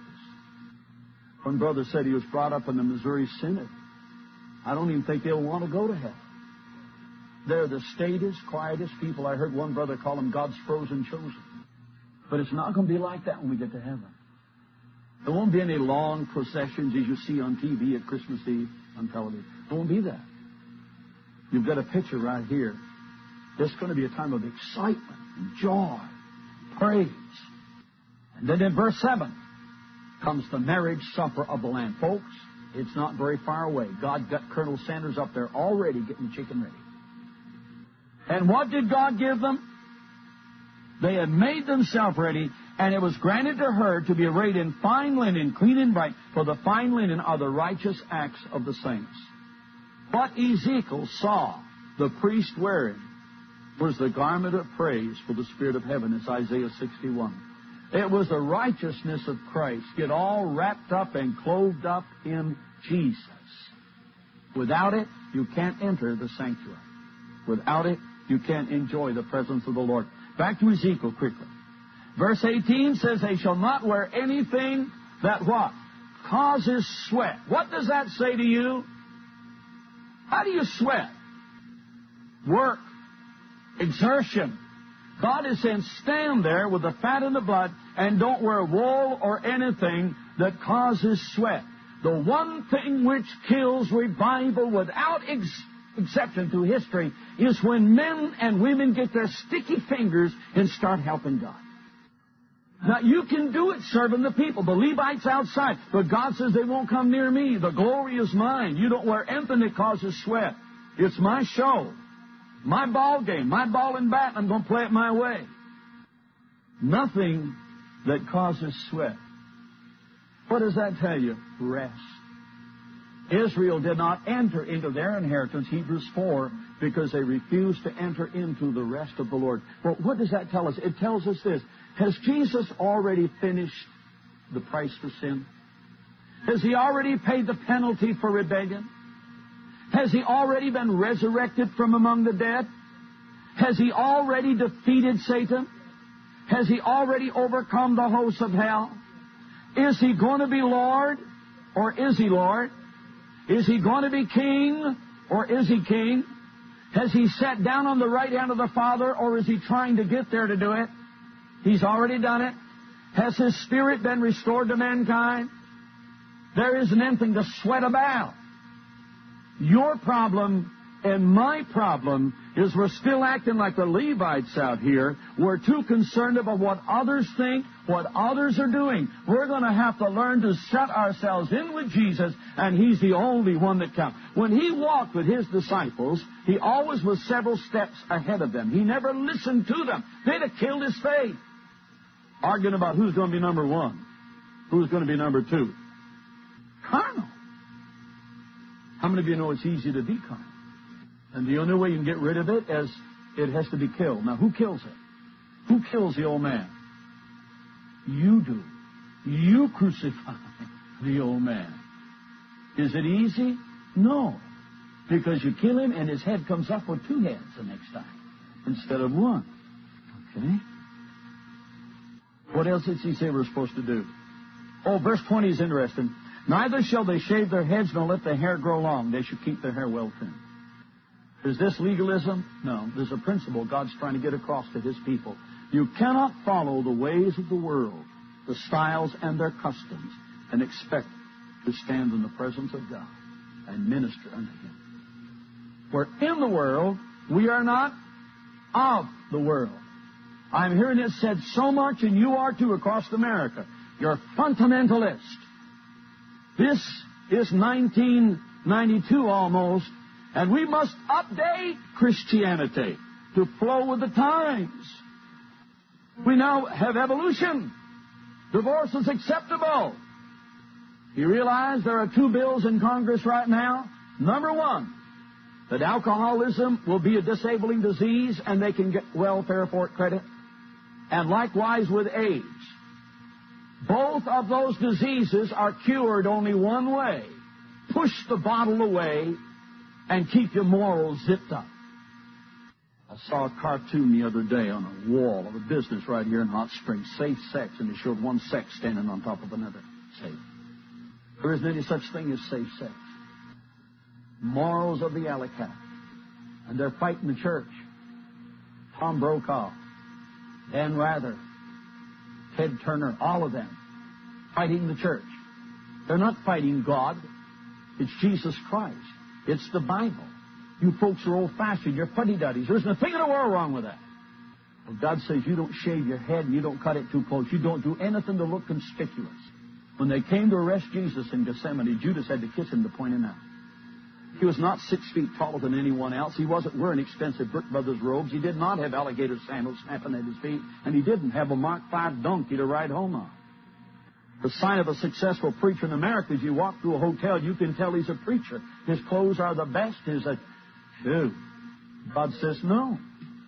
One brother said he was brought up in the Missouri Synod. I don't even think they'll want to go to hell. They're the staidest, quietest people. I heard one brother call them God's frozen chosen. But it's not going to be like that when we get to heaven. There won't be any long processions as you see on T V at Christmas Eve on television. There won't be that. You've got a picture right here. There's going to be a time of excitement and joy, praise. And then in verse seven comes the marriage supper of the Lamb. Folks, it's not very far away. God got Colonel Sanders up there already getting the chicken ready. And what did God give them? They had made themselves ready, and it was granted to her to be arrayed in fine linen, clean and bright, for the fine linen are the righteous acts of the saints. What Ezekiel saw the priest wearing was the garment of praise for the Spirit of heaven. It's Isaiah sixty-one. It was the righteousness of Christ. Get all wrapped up and clothed up in Jesus. Without it, you can't enter the sanctuary. Without it, you can't enjoy the presence of the Lord. Back to Ezekiel quickly. Verse eighteen says, they shall not wear anything that what? Causes sweat. What does that say to you? How do you sweat? Work. Exertion. God is saying, stand there with the fat and the blood and don't wear wool or anything that causes sweat. The one thing which kills revival without ex- exception to history is when men and women get their sticky fingers and start helping God. Now, you can do it serving the people. The Levites outside. But God says they won't come near me. The glory is mine. You don't wear anything that causes sweat. It's my show. My ball game. My ball and bat. I'm going to play it my way. Nothing that causes sweat. What does that tell you? Rest. Israel did not enter into their inheritance, Hebrews four, because they refused to enter into the rest of the Lord. Well, what does that tell us? It tells us this. Has Jesus already finished the price for sin? Has He already paid the penalty for rebellion? Has He already been resurrected from among the dead? Has He already defeated Satan? Has He already overcome the hosts of hell? Is He going to be Lord, or is He Lord? Is He going to be King, or is He King? Has He sat down on the right hand of the Father, or is He trying to get there to do it? He's already done it. Has His Spirit been restored to mankind? There isn't anything to sweat about. Your problem and my problem is we're still acting like the Levites out here. We're too concerned about what others think, what others are doing. We're going to have to learn to shut ourselves in with Jesus, and He's the only one that counts. When He walked with His disciples, He always was several steps ahead of them. He never listened to them. They'd have killed His faith, arguing about who's going to be number one, who's going to be number two. Carnal. How many of you know it's easy to be carnal? And the only way you can get rid of it is it has to be killed. Now, who kills it? Who kills the old man? You do. You crucify the old man. Is it easy? No. Because you kill him and his head comes up with two heads the next time instead of one. Okay? What else did He say we're supposed to do? Oh, verse twenty is interesting. Neither shall they shave their heads nor let their hair grow long. They should keep their hair well trimmed. Is this legalism? No. There's a principle God's trying to get across to His people. You cannot follow the ways of the world, the styles and their customs, and expect to stand in the presence of God and minister unto Him. We're in the world. We are not of the world. I'm hearing it said so much, and you are too, across America. You're fundamentalist. This is nineteen ninety-two almost, and we must update Christianity to flow with the times. We now have evolution. Divorce is acceptable. You realize there are two bills in Congress right now? Number one, that alcoholism will be a disabling disease and they can get welfare for it credit. And likewise with AIDS. Both of those diseases are cured only one way. Push the bottle away and keep your morals zipped up. I saw a cartoon the other day on a wall of a business right here in Hot Springs, Safe Sex, and it showed one sex standing on top of another. Safe. There isn't any such thing as safe sex. Morals of the alley cat. And they're fighting the church. Tom Brokaw, Dan Rather, Ted Turner, all of them fighting the church. They're not fighting God. It's Jesus Christ. It's the Bible. You folks are old-fashioned. You're fuddy-duddies. There's nothing in the world wrong with that. Well, God says you don't shave your head and you don't cut it too close. You don't do anything to look conspicuous. When they came to arrest Jesus in Gethsemane, Judas had to kiss Him to point Him out. He was not six feet taller than anyone else. He wasn't wearing expensive Brick Brothers robes. He did not have alligator sandals snapping at his feet. And he didn't have a Mark five donkey to ride home on. The sign of a successful preacher in America is you walk through a hotel, you can tell he's a preacher. His clothes are the best. His a, ew. God says no.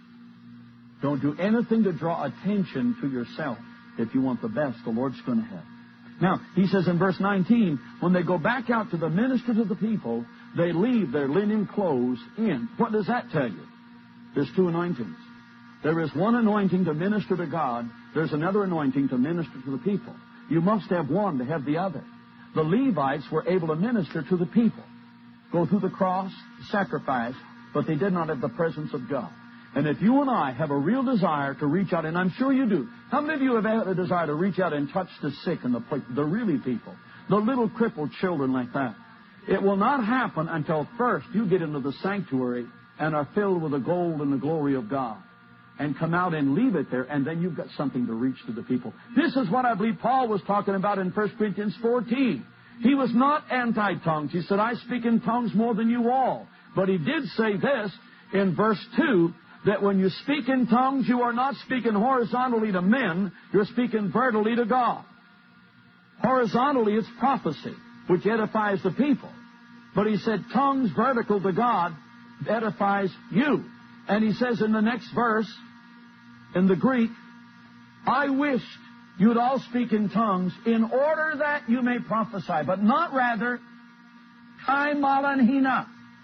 Don't do anything to draw attention to yourself. If you want the best, the Lord's going to have. Now, He says in verse nineteen, when they go back out to the minister to the people, they leave their linen clothes in. What does that tell you? There's two anointings. There is one anointing to minister to God. There's another anointing to minister to the people. You must have one to have the other. The Levites were able to minister to the people, go through the cross, sacrifice, but they did not have the presence of God. And if you and I have a real desire to reach out, and I'm sure you do, how many of you have had a desire to reach out and touch the sick and the, the really people, the little crippled children like that? It will not happen until first you get into the sanctuary and are filled with the gold and the glory of God, and come out and leave it there, and then you've got something to reach to the people. This is what I believe Paul was talking about in First Corinthians fourteen. He was not anti-tongues. He said, I speak in tongues more than you all. But he did say this in verse two, that when you speak in tongues, you are not speaking horizontally to men, you're speaking vertically to God. Horizontally, it's prophecy, which edifies the people. But he said, tongues vertical to God edifies you. And he says in the next verse, in the Greek, I wished you'd all speak in tongues in order that you may prophesy, but not rather, kai malanhina,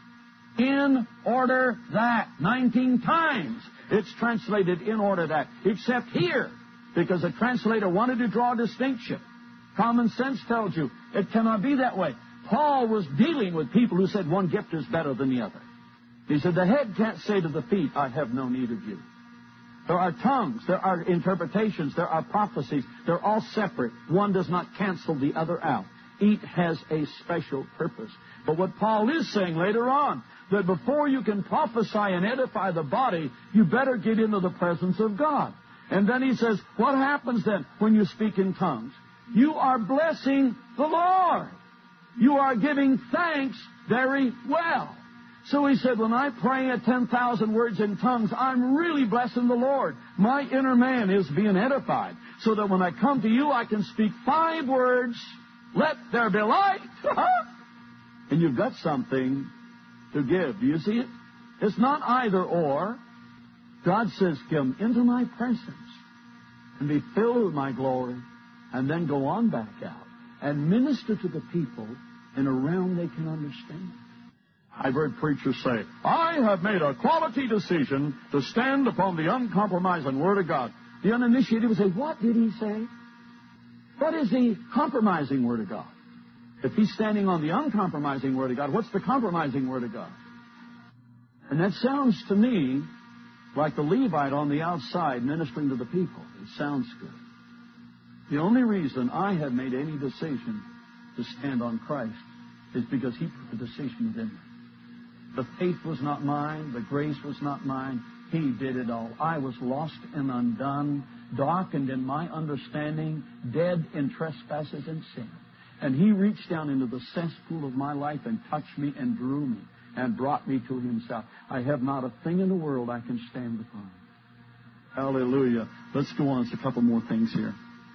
in order that. Nineteen times it's translated in order that, except here, because the translator wanted to draw a distinction. Common sense tells you it cannot be that way. Paul was dealing with people who said one gift is better than the other. He said, the head can't say to the feet, I have no need of you. There are tongues, there are interpretations, there are prophecies. They're all separate. One does not cancel the other out. Each has a special purpose. But what Paul is saying later on, that before you can prophesy and edify the body, you better get into the presence of God. And then he says, what happens then when you speak in tongues? You are blessing the Lord. You are giving thanks very well. So he said, when I pray at ten thousand words in tongues, I'm really blessing the Lord. My inner man is being edified, so that when I come to you, I can speak five words, let there be light. And you've got something to give. Do you see it? It's not either or. God says, come into my presence and be filled with my glory, and then go on back out and minister to the people in a realm they can understand. I've heard preachers say, I have made a quality decision to stand upon the uncompromising Word of God. The uninitiated would say, what did he say? What is the compromising Word of God? If he's standing on the uncompromising Word of God, what's the compromising Word of God? And that sounds to me like the Levite on the outside ministering to the people. It sounds good. The only reason I have made any decision to stand on Christ is because he put the decision within me. The faith was not mine. The grace was not mine. He did it all. I was lost and undone, darkened in my understanding, dead in trespasses and sin. And he reached down into the cesspool of my life and touched me and drew me and brought me to himself. I have not a thing in the world I can stand upon. Hallelujah. Let's go on. There's a couple more things here.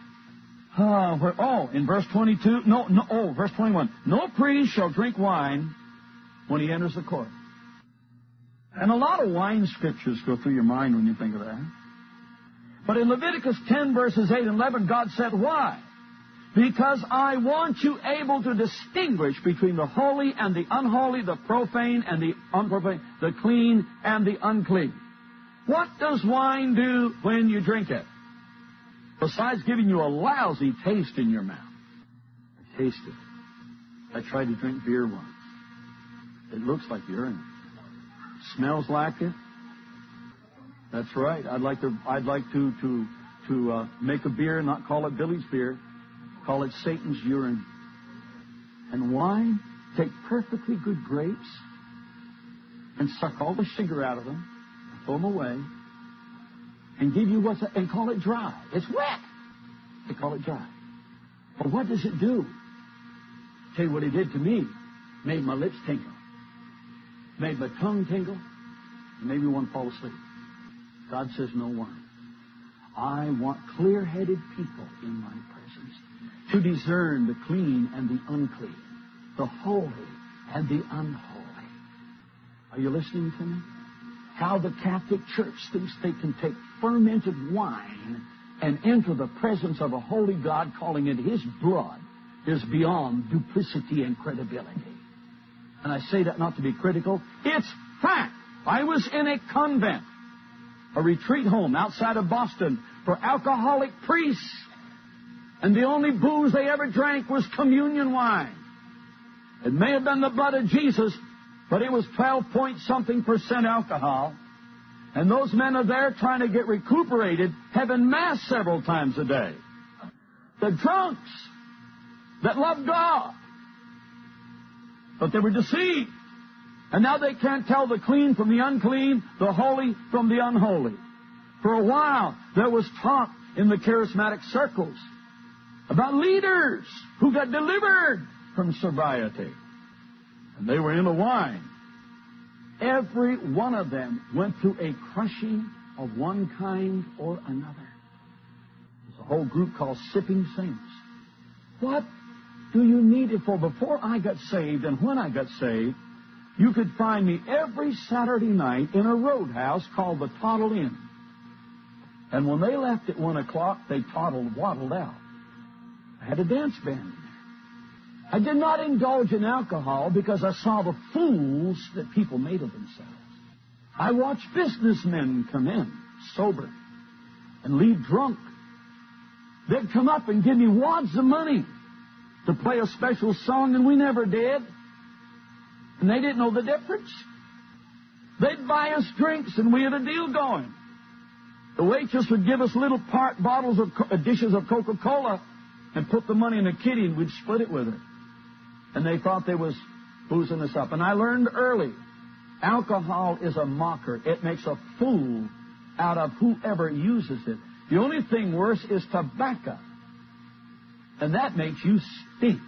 Uh, where, oh, in verse twenty-two, no, no, oh, verse twenty-one. No priest shall drink wine when he enters the court. And a lot of wine scriptures go through your mind when you think of that. But in Leviticus ten, verses eight and eleven, God said, why? Because I want you able to distinguish between the holy and the unholy, the profane and the unprofane, the clean and the unclean. What does wine do when you drink it? Besides giving you a lousy taste in your mouth. I tasted it. I tried to drink beer once. It looks like urine. Smells like it. That's right. I'd like to. I'd like to to to uh, make a beer and not call it Billy's beer. Call it Satan's urine. And wine, take perfectly good grapes and suck all the sugar out of them, throw them away, and give you what's and call it dry. It's wet. They call it dry. But what does it do? Tell you what it did to me. Made my lips tingle. Made my tongue tingle. And made me want to fall asleep. God says no wine. I want clear-headed people in my presence to discern the clean and the unclean, the holy and the unholy. Are you listening to me? How the Catholic Church thinks they can take fermented wine and enter the presence of a holy God, calling it His blood, is beyond duplicity and credibility. And I say that not to be critical. It's fact. I was in a convent a retreat home outside of Boston for alcoholic priests. And the only booze they ever drank was communion wine. It may have been the blood of Jesus, but it was twelve point something percent alcohol. And those men are there trying to get recuperated, having Mass several times a day. The drunks that love God. But they were deceived. And now they can't tell the clean from the unclean, the holy from the unholy. For a while, there was talk in the charismatic circles about leaders who got delivered from sobriety. And they were into wine. Every one of them went through a crushing of one kind or another. There's a whole group called Sipping Saints. What do you need it for? Before I got saved and when I got saved, you could find me every Saturday night in a roadhouse called the Tottle Inn. And when they left at one o'clock, they toddled, waddled out. I had a dance band in there. I did not indulge in alcohol because I saw the fools that people made of themselves. I watched businessmen come in, sober, and leave drunk. They'd come up and give me wads of money to play a special song, and we never did. And they didn't know the difference. They'd buy us drinks, and we had a deal going. The waitress would give us little part bottles of uh, dishes of Coca-Cola and put the money in a kitty, and we'd split it with her. And they thought they was boozing us up. And I learned early, alcohol is a mocker. It makes a fool out of whoever uses it. The only thing worse is tobacco. And that makes you stink.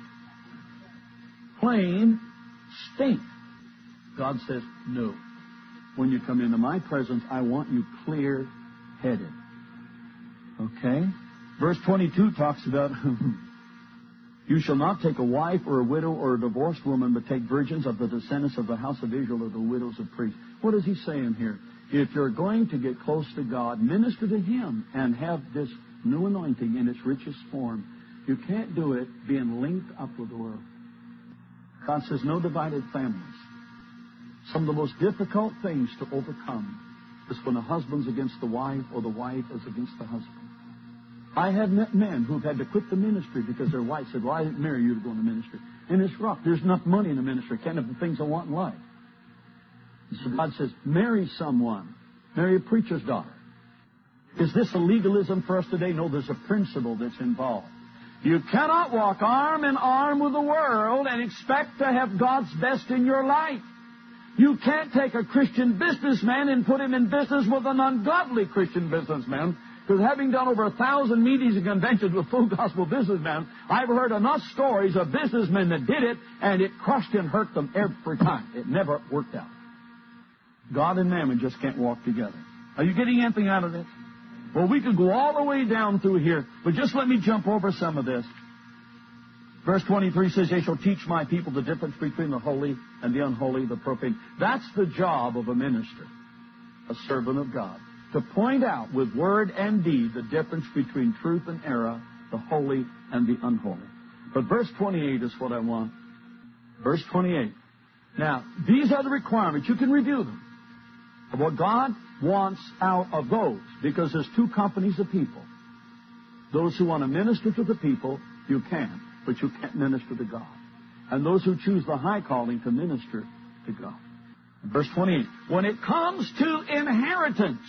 Plain stink. God says, no. When you come into my presence, I want you clear-headed. Okay? Verse twenty-two talks about, you shall not take a wife or a widow or a divorced woman, but take virgins of the descendants of the house of Israel or the widows of priests. What is he saying here? If you're going to get close to God, minister to Him and have this new anointing in its richest form. You can't do it being linked up with the world. God says no divided families. Some of the most difficult things to overcome is when the husband's against the wife or the wife is against the husband. I have met men who've had to quit the ministry because their wife said, well, I didn't marry you to go into ministry. And it's rough. There's enough money in the ministry. I can't have the things I want in life. And so God says, marry someone. Marry a preacher's daughter. Is this a legalism for us today? No, there's a principle that's involved. You cannot walk arm in arm with the world and expect to have God's best in your life. You can't take a Christian businessman and put him in business with an ungodly Christian businessman. Because having done over a thousand meetings and conventions with full gospel businessmen, I've heard enough stories of businessmen that did it, and it crushed and hurt them every time. It never worked out. God and mammon just can't walk together. Are you getting anything out of this? Well, we could go all the way down through here, but just let me jump over some of this. Verse twenty-three says, they shall teach my people the difference between the holy and the unholy, the profane. That's the job of a minister, a servant of God, to point out with word and deed the difference between truth and error, the holy and the unholy. But verse twenty-eight is what I want. Verse twenty-eight. Now, these are the requirements. You can review them. Of what God wants out of those. Because there's two companies of people. Those who want to minister to the people, you can. But you can't minister to God. And those who choose the high calling to minister to God. Verse twenty-eight. When it comes to inheritance,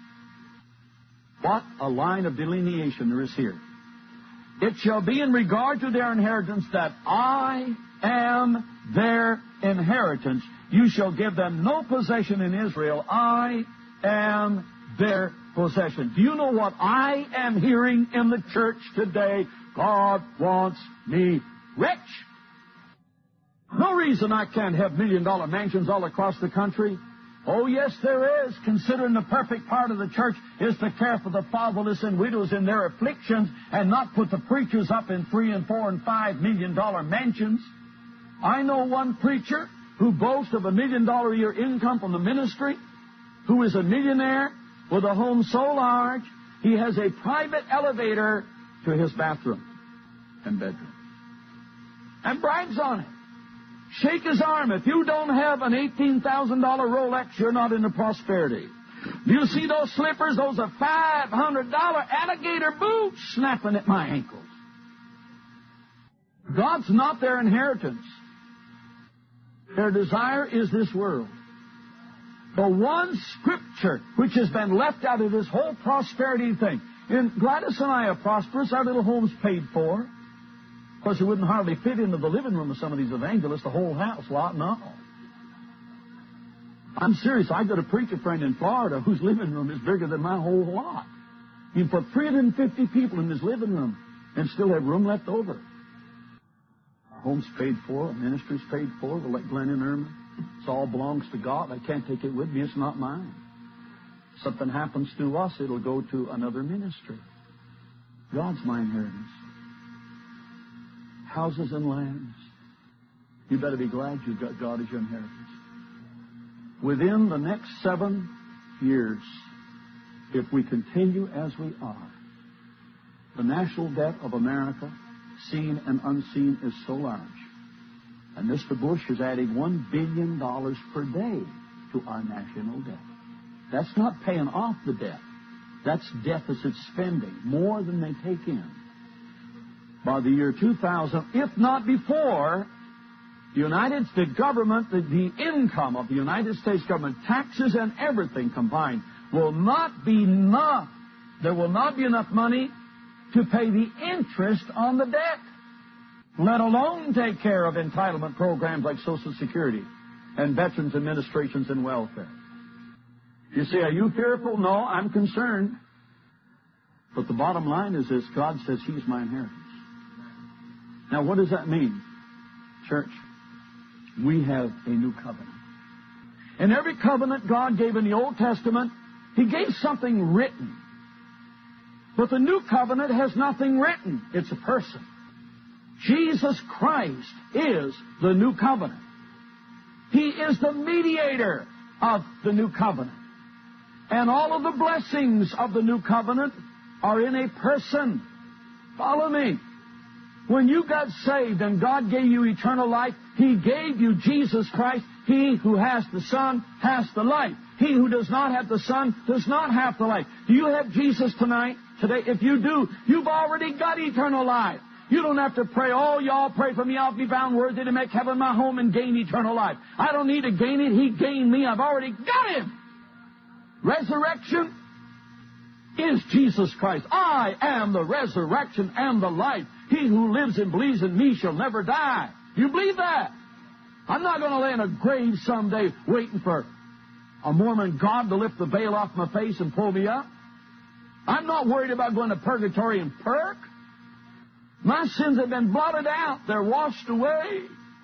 what a line of delineation there is here. It shall be in regard to their inheritance that I am their inheritance. You shall give them no possession in Israel. I am their possession. Do you know what I am hearing in the church today? God wants me rich. No reason I can't have million-dollar mansions all across the country. Oh, yes, there is, considering the perfect part of the church is to care for the fatherless and widows in their afflictions and not put the preachers up in three and four and five million-dollar mansions. I know one preacher who boasts of a million-dollar a year income from the ministry, who is a millionaire with a home so large, he has a private elevator to his bathroom and bedroom. And brags on it. Shake his arm. If you don't have an eighteen thousand dollars Rolex, you're not into prosperity. Do you see those slippers? Those are five hundred dollar alligator boots snapping at my ankles. God's not their inheritance. Their desire is this world. The one scripture which has been left out of this whole prosperity thing. And Gladys and I are prosperous. Our little home's paid for. Of course, it wouldn't hardly fit into the living room of some of these evangelists, the whole house, lot and all. I'm serious. I've got a preacher friend in Florida whose living room is bigger than my whole lot. You can put three hundred fifty people in his living room and still have room left over. Our home's paid for. Our ministry's paid for. We'll let Glenn and Irma. It all belongs to God. I can't take it with me. It's not mine. If something happens to us, it'll go to another ministry. God's my inheritance. Houses and lands. You better be glad you've got God as your inheritance. Within the next seven years, if we continue as we are, the national debt of America, seen and unseen, is so large. And Mister Bush is adding one billion dollars per day to our national debt. That's not paying off the debt. That's deficit spending, more than they take in. By the year two thousand, if not before, the United States government, the, the income of the United States government, taxes and everything combined, will not be enough. There will not be enough money to pay the interest on the debt, let alone take care of entitlement programs like Social Security and Veterans Administrations and welfare. You say, are you fearful? No, I'm concerned. But the bottom line is this: God says He's my inheritance. Now, what does that mean, church? We have a new covenant. In every covenant God gave in the Old Testament, He gave something written. But the new covenant has nothing written. It's a person. Jesus Christ is the new covenant. He is the mediator of the new covenant. And all of the blessings of the new covenant are in a person. Follow me. When you got saved and God gave you eternal life, He gave you Jesus Christ. He who has the Son has the life. He who does not have the Son does not have the life. Do you have Jesus tonight? Today, if you do, you've already got eternal life. You don't have to pray, oh, y'all pray for me, I'll be bound worthy to make heaven my home and gain eternal life. I don't need to gain it. He gained me. I've already got Him. Resurrection is Jesus Christ. I am the resurrection and the life. He who lives and believes in me shall never die. You believe that? I'm not going to lay in a grave someday waiting for a Mormon God to lift the veil off my face and pull me up. I'm not worried about going to purgatory and perk. My sins have been blotted out. They're washed away.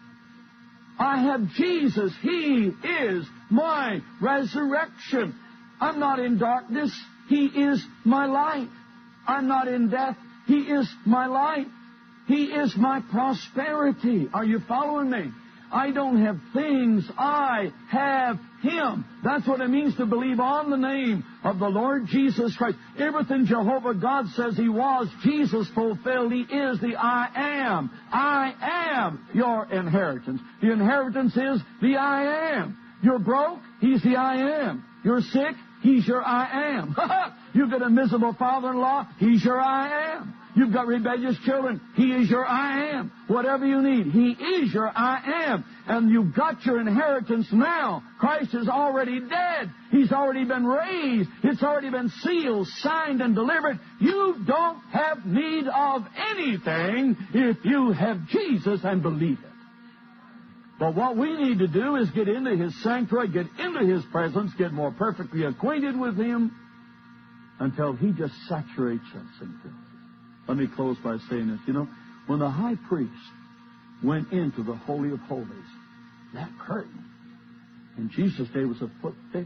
I have Jesus. He is my resurrection. I'm not in darkness. He is my light. I'm not in death. He is my light. He is my prosperity. Are you following me? I don't have things. I have Him. That's what it means to believe on the name of the Lord Jesus Christ. Everything Jehovah God says He was, Jesus fulfilled. He is the I am. I am your inheritance. The inheritance is the I am. You're broke? He's the I am. You're sick? He's your I am. You've got a miserable father-in-law? He's your I am. You've got rebellious children? He is your I am. Whatever you need, He is your I am. And you've got your inheritance now. Christ is already dead. He's already been raised. It's already been sealed, signed, and delivered. You don't have need of anything if you have Jesus and believe it. But what we need to do is get into His sanctuary, get into His presence, get more perfectly acquainted with Him until He just saturates us and fills us. Let me close by saying this. You know, when the high priest went into the Holy of Holies, that curtain in Jesus' day was a foot thick.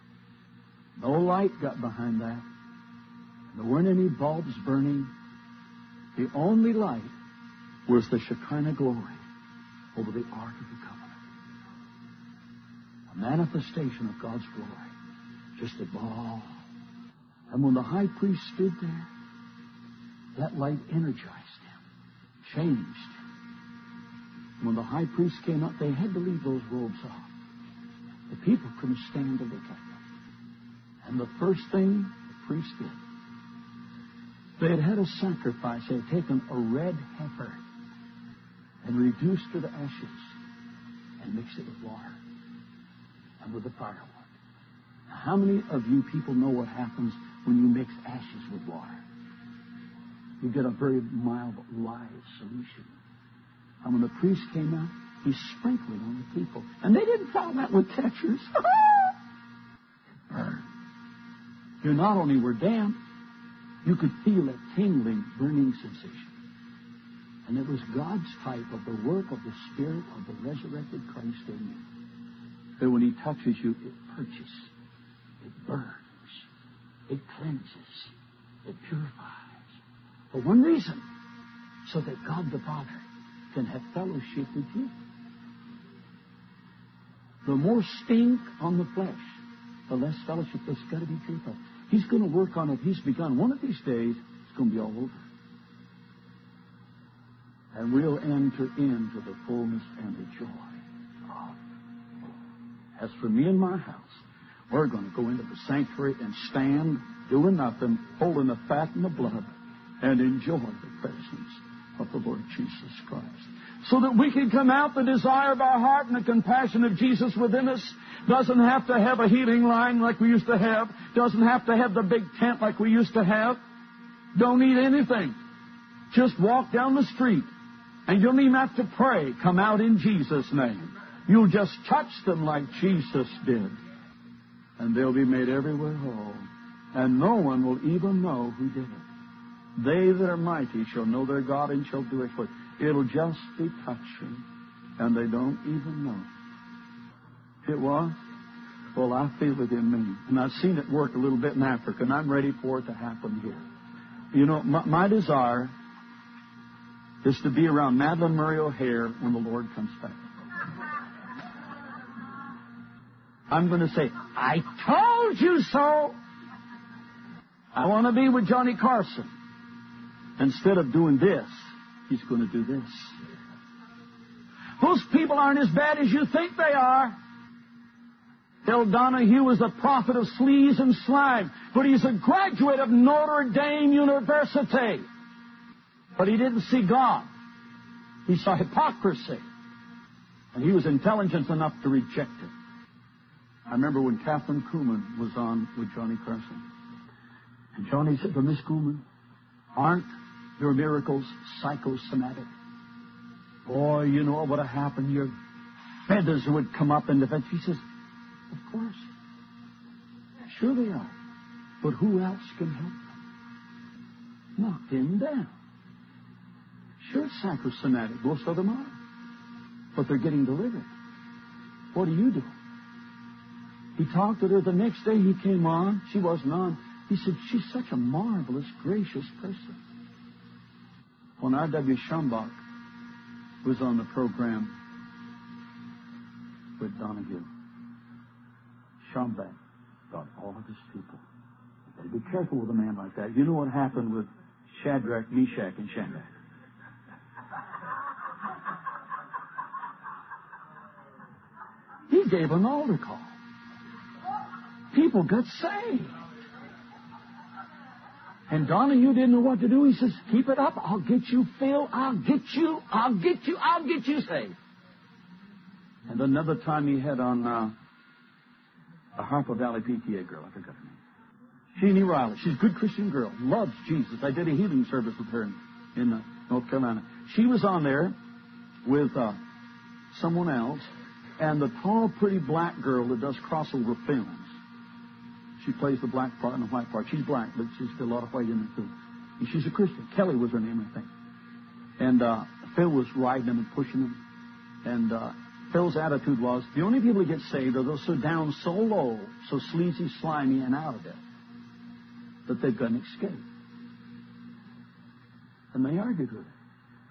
No light got behind that. There weren't any bulbs burning. The only light was the Shekinah glory over the Ark of the Covenant. A manifestation of God's glory, just a ball. And when the high priest stood there, that light energized him, changed him. When the high priest came up, they had to leave those robes off. The people couldn't stand to look at them. And the first thing the priest did, they had had a sacrifice. They had taken a red heifer and reduced her to ashes and mixed it with water and with the firewood. Now, how many of you people know what happens when you mix ashes with water? You get a very mild, live solution. And when the priest came out, he sprinkled it on the people. And they didn't follow that with textures. It burned. You not only were damp, you could feel a tingling, burning sensation. And it was God's type of the work of the Spirit of the resurrected Christ in you. That when He touches you, it purges, it burns, it cleanses, it purifies. For one reason, so that God the Father can have fellowship with you. The more stink on the flesh, the less fellowship that's got to be purified. He's going to work on it. He's begun. One of these days, it's going to be all over. And we'll enter into the fullness and the joy of the Lord. As for me and my house, we're going to go into the sanctuary and stand, doing nothing, holding the fat and the blood, and enjoy the presence of the Lord Jesus Christ. So that we can come out the desire of our heart and the compassion of Jesus within us. Doesn't have to have a healing line like we used to have. Doesn't have to have the big tent like we used to have. Don't need anything. Just walk down the street. And you'll even have to pray. Come out in Jesus' name. You'll just touch them like Jesus did. And they'll be made everywhere whole. And no one will even know who did it. They that are mighty shall know their God and shall do exploits. It'll just be touching. And they don't even know. It was? Well, I feel it in me. And I've seen it work a little bit in Africa. And I'm ready for it to happen here. You know, my, my desire is to be around Madeleine Murray O'Hare when the Lord comes back. I'm going to say, I told you so. I want to be with Johnny Carson. Instead of doing this, he's going to do this. Those people aren't as bad as you think they are. Bill Donahue was a prophet of sleaze and slime, but he's a graduate of Notre Dame University. But he didn't see God. He saw hypocrisy. And he was intelligent enough to reject it. I remember when Catherine Kuhlman was on with Johnny Carson. And Johnny said to Miss Kuhlman, aren't your miracles psychosomatic? Boy, you know what would have happened. Your feathers would come up in the bed. She says, of course. Sure they are. But who else can help them? Knock them down. Sure, it's psychosomatic. Most of them are. But they're getting delivered. What do you do? He talked to her. The next day he came on. She wasn't on. He said, she's such a marvelous, gracious person. When R W Schambach was on the program with Donahue, Schambach got all of his people. You be careful with a man like that. You know what happened with Shadrach, Meshach, and Shadrach. He gave an altar call. People got saved. And Donahue didn't know what to do. He says, keep it up. I'll get you filled. I'll get you. I'll get you. I'll get you saved. And another time he had on uh, a Harper Valley P T A girl. I forgot her name. Jeannie Riley. She's a good Christian girl. Loves Jesus. I did a healing service with her in, in uh, North Carolina. She was on there with uh, someone else. And the tall, pretty black girl that does crossover films. She plays the black part and the white part. She's black, but she's got a lot of white in her, too. And she's a Christian. Kelly was her name, I think. And uh, Phil was riding them and pushing them. And uh, Phil's attitude was, the only people that get saved are those who are down so low, so sleazy, slimy, and out of it, that they've got an escape. And they argued with it.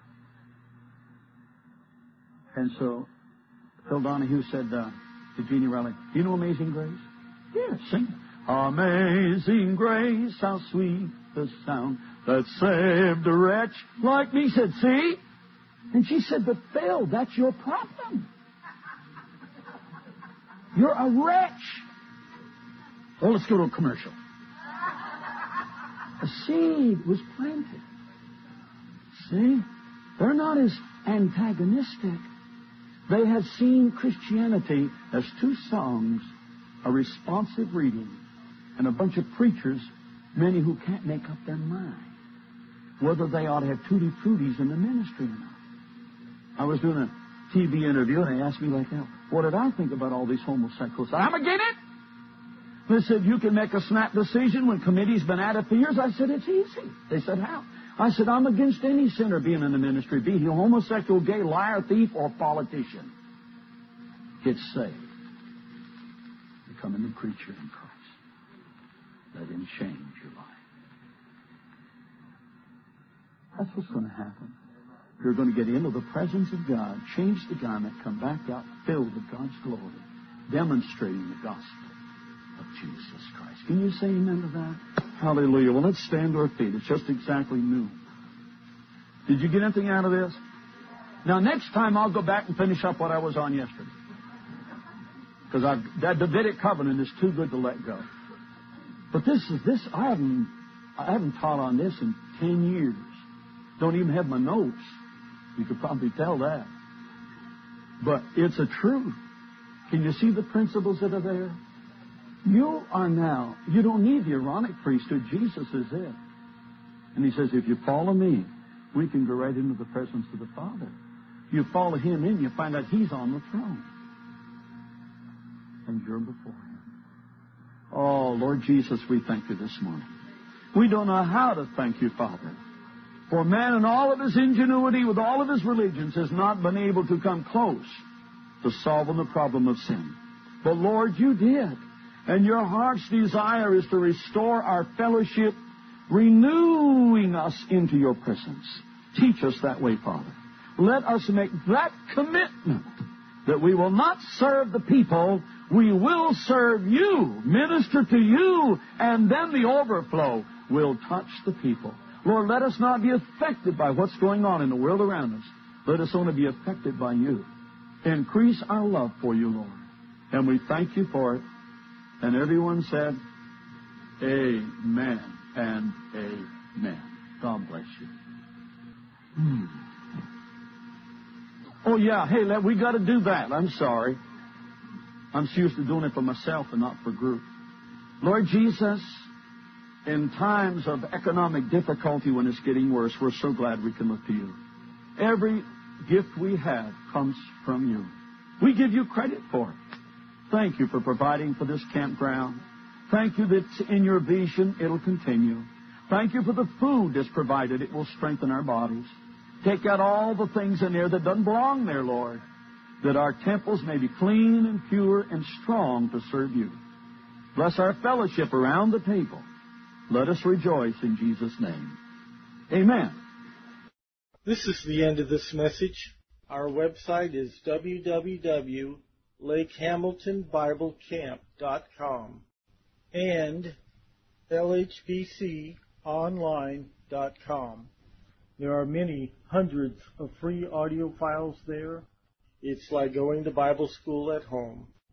And so Phil Donahue said uh, to Jeannie Riley, do you know Amazing Grace? Yeah, sing it. Amazing grace, how sweet the sound that saved a wretch like me. He said, see? And she said, but Phil, that's your problem. You're a wretch. Oh, let's go to a commercial. A seed was planted. See? They're not as antagonistic. They have seen Christianity as two songs, a responsive reading, and a bunch of preachers, many who can't make up their mind whether they ought to have tutti fruttis in the ministry or not. I was doing a T V interview, and they asked me like that, what did I think about all these homosexuals? I said, I'm against it. They said, you can make a snap decision when committee's been at it for years. I said, it's easy. They said, how? I said, I'm against any sinner being in the ministry, be he homosexual, gay, liar, thief, or politician. Get saved. Become a new creature in Christ. Let him change your life. That's what's going to happen. You're going to get into the presence of God, change the garment, come back out filled with God's glory, demonstrating the gospel of Jesus Christ. Can you say amen to that? Hallelujah. Well, let's stand to our feet. It's just exactly noon. Did you get anything out of this? Now, next time I'll go back and finish up what I was on yesterday. Because that Davidic covenant is too good to let go. But this is this. I haven't I haven't taught on this in ten years. Don't even have my notes. You could probably tell that. But it's a truth. Can you see the principles that are there? You are now, you don't need the Aaronic priesthood. Jesus is it. And he says, if you follow me, we can go right into the presence of the Father. You follow him in, you find out he's on the throne. And you're before him. Oh, Lord Jesus, we thank you this morning. We don't know how to thank you, Father. For man in all of his ingenuity, with all of his religions, has not been able to come close to solving the problem of sin. But Lord, you did. And your heart's desire is to restore our fellowship, renewing us into your presence. Teach us that way, Father. Let us make that commitment that we will not serve the people, we will serve you, minister to you, and then the overflow will touch the people. Lord, let us not be affected by what's going on in the world around us. Let us only be affected by you. Increase our love for you, Lord. And we thank you for it. And everyone said, amen and amen. God bless you. Hmm. Oh, yeah, hey, we got to do that. I'm sorry. I'm so used to doing it for myself and not for group. Lord Jesus, in times of economic difficulty when it's getting worse, we're so glad we can look to you. Every gift we have comes from you. We give you credit for it. Thank you for providing for this campground. Thank you that in your vision it'll continue. Thank you for the food that's provided. It will strengthen our bodies. Take out all the things in there that doesn't belong there, Lord, that our temples may be clean and pure and strong to serve you. Bless our fellowship around the table. Let us rejoice in Jesus' name. Amen. This is the end of this message. Our website is w w w dot lake hamilton bible camp dot com and l h b c online dot com. There are many hundreds of free audio files there. It's like going to Bible school at home.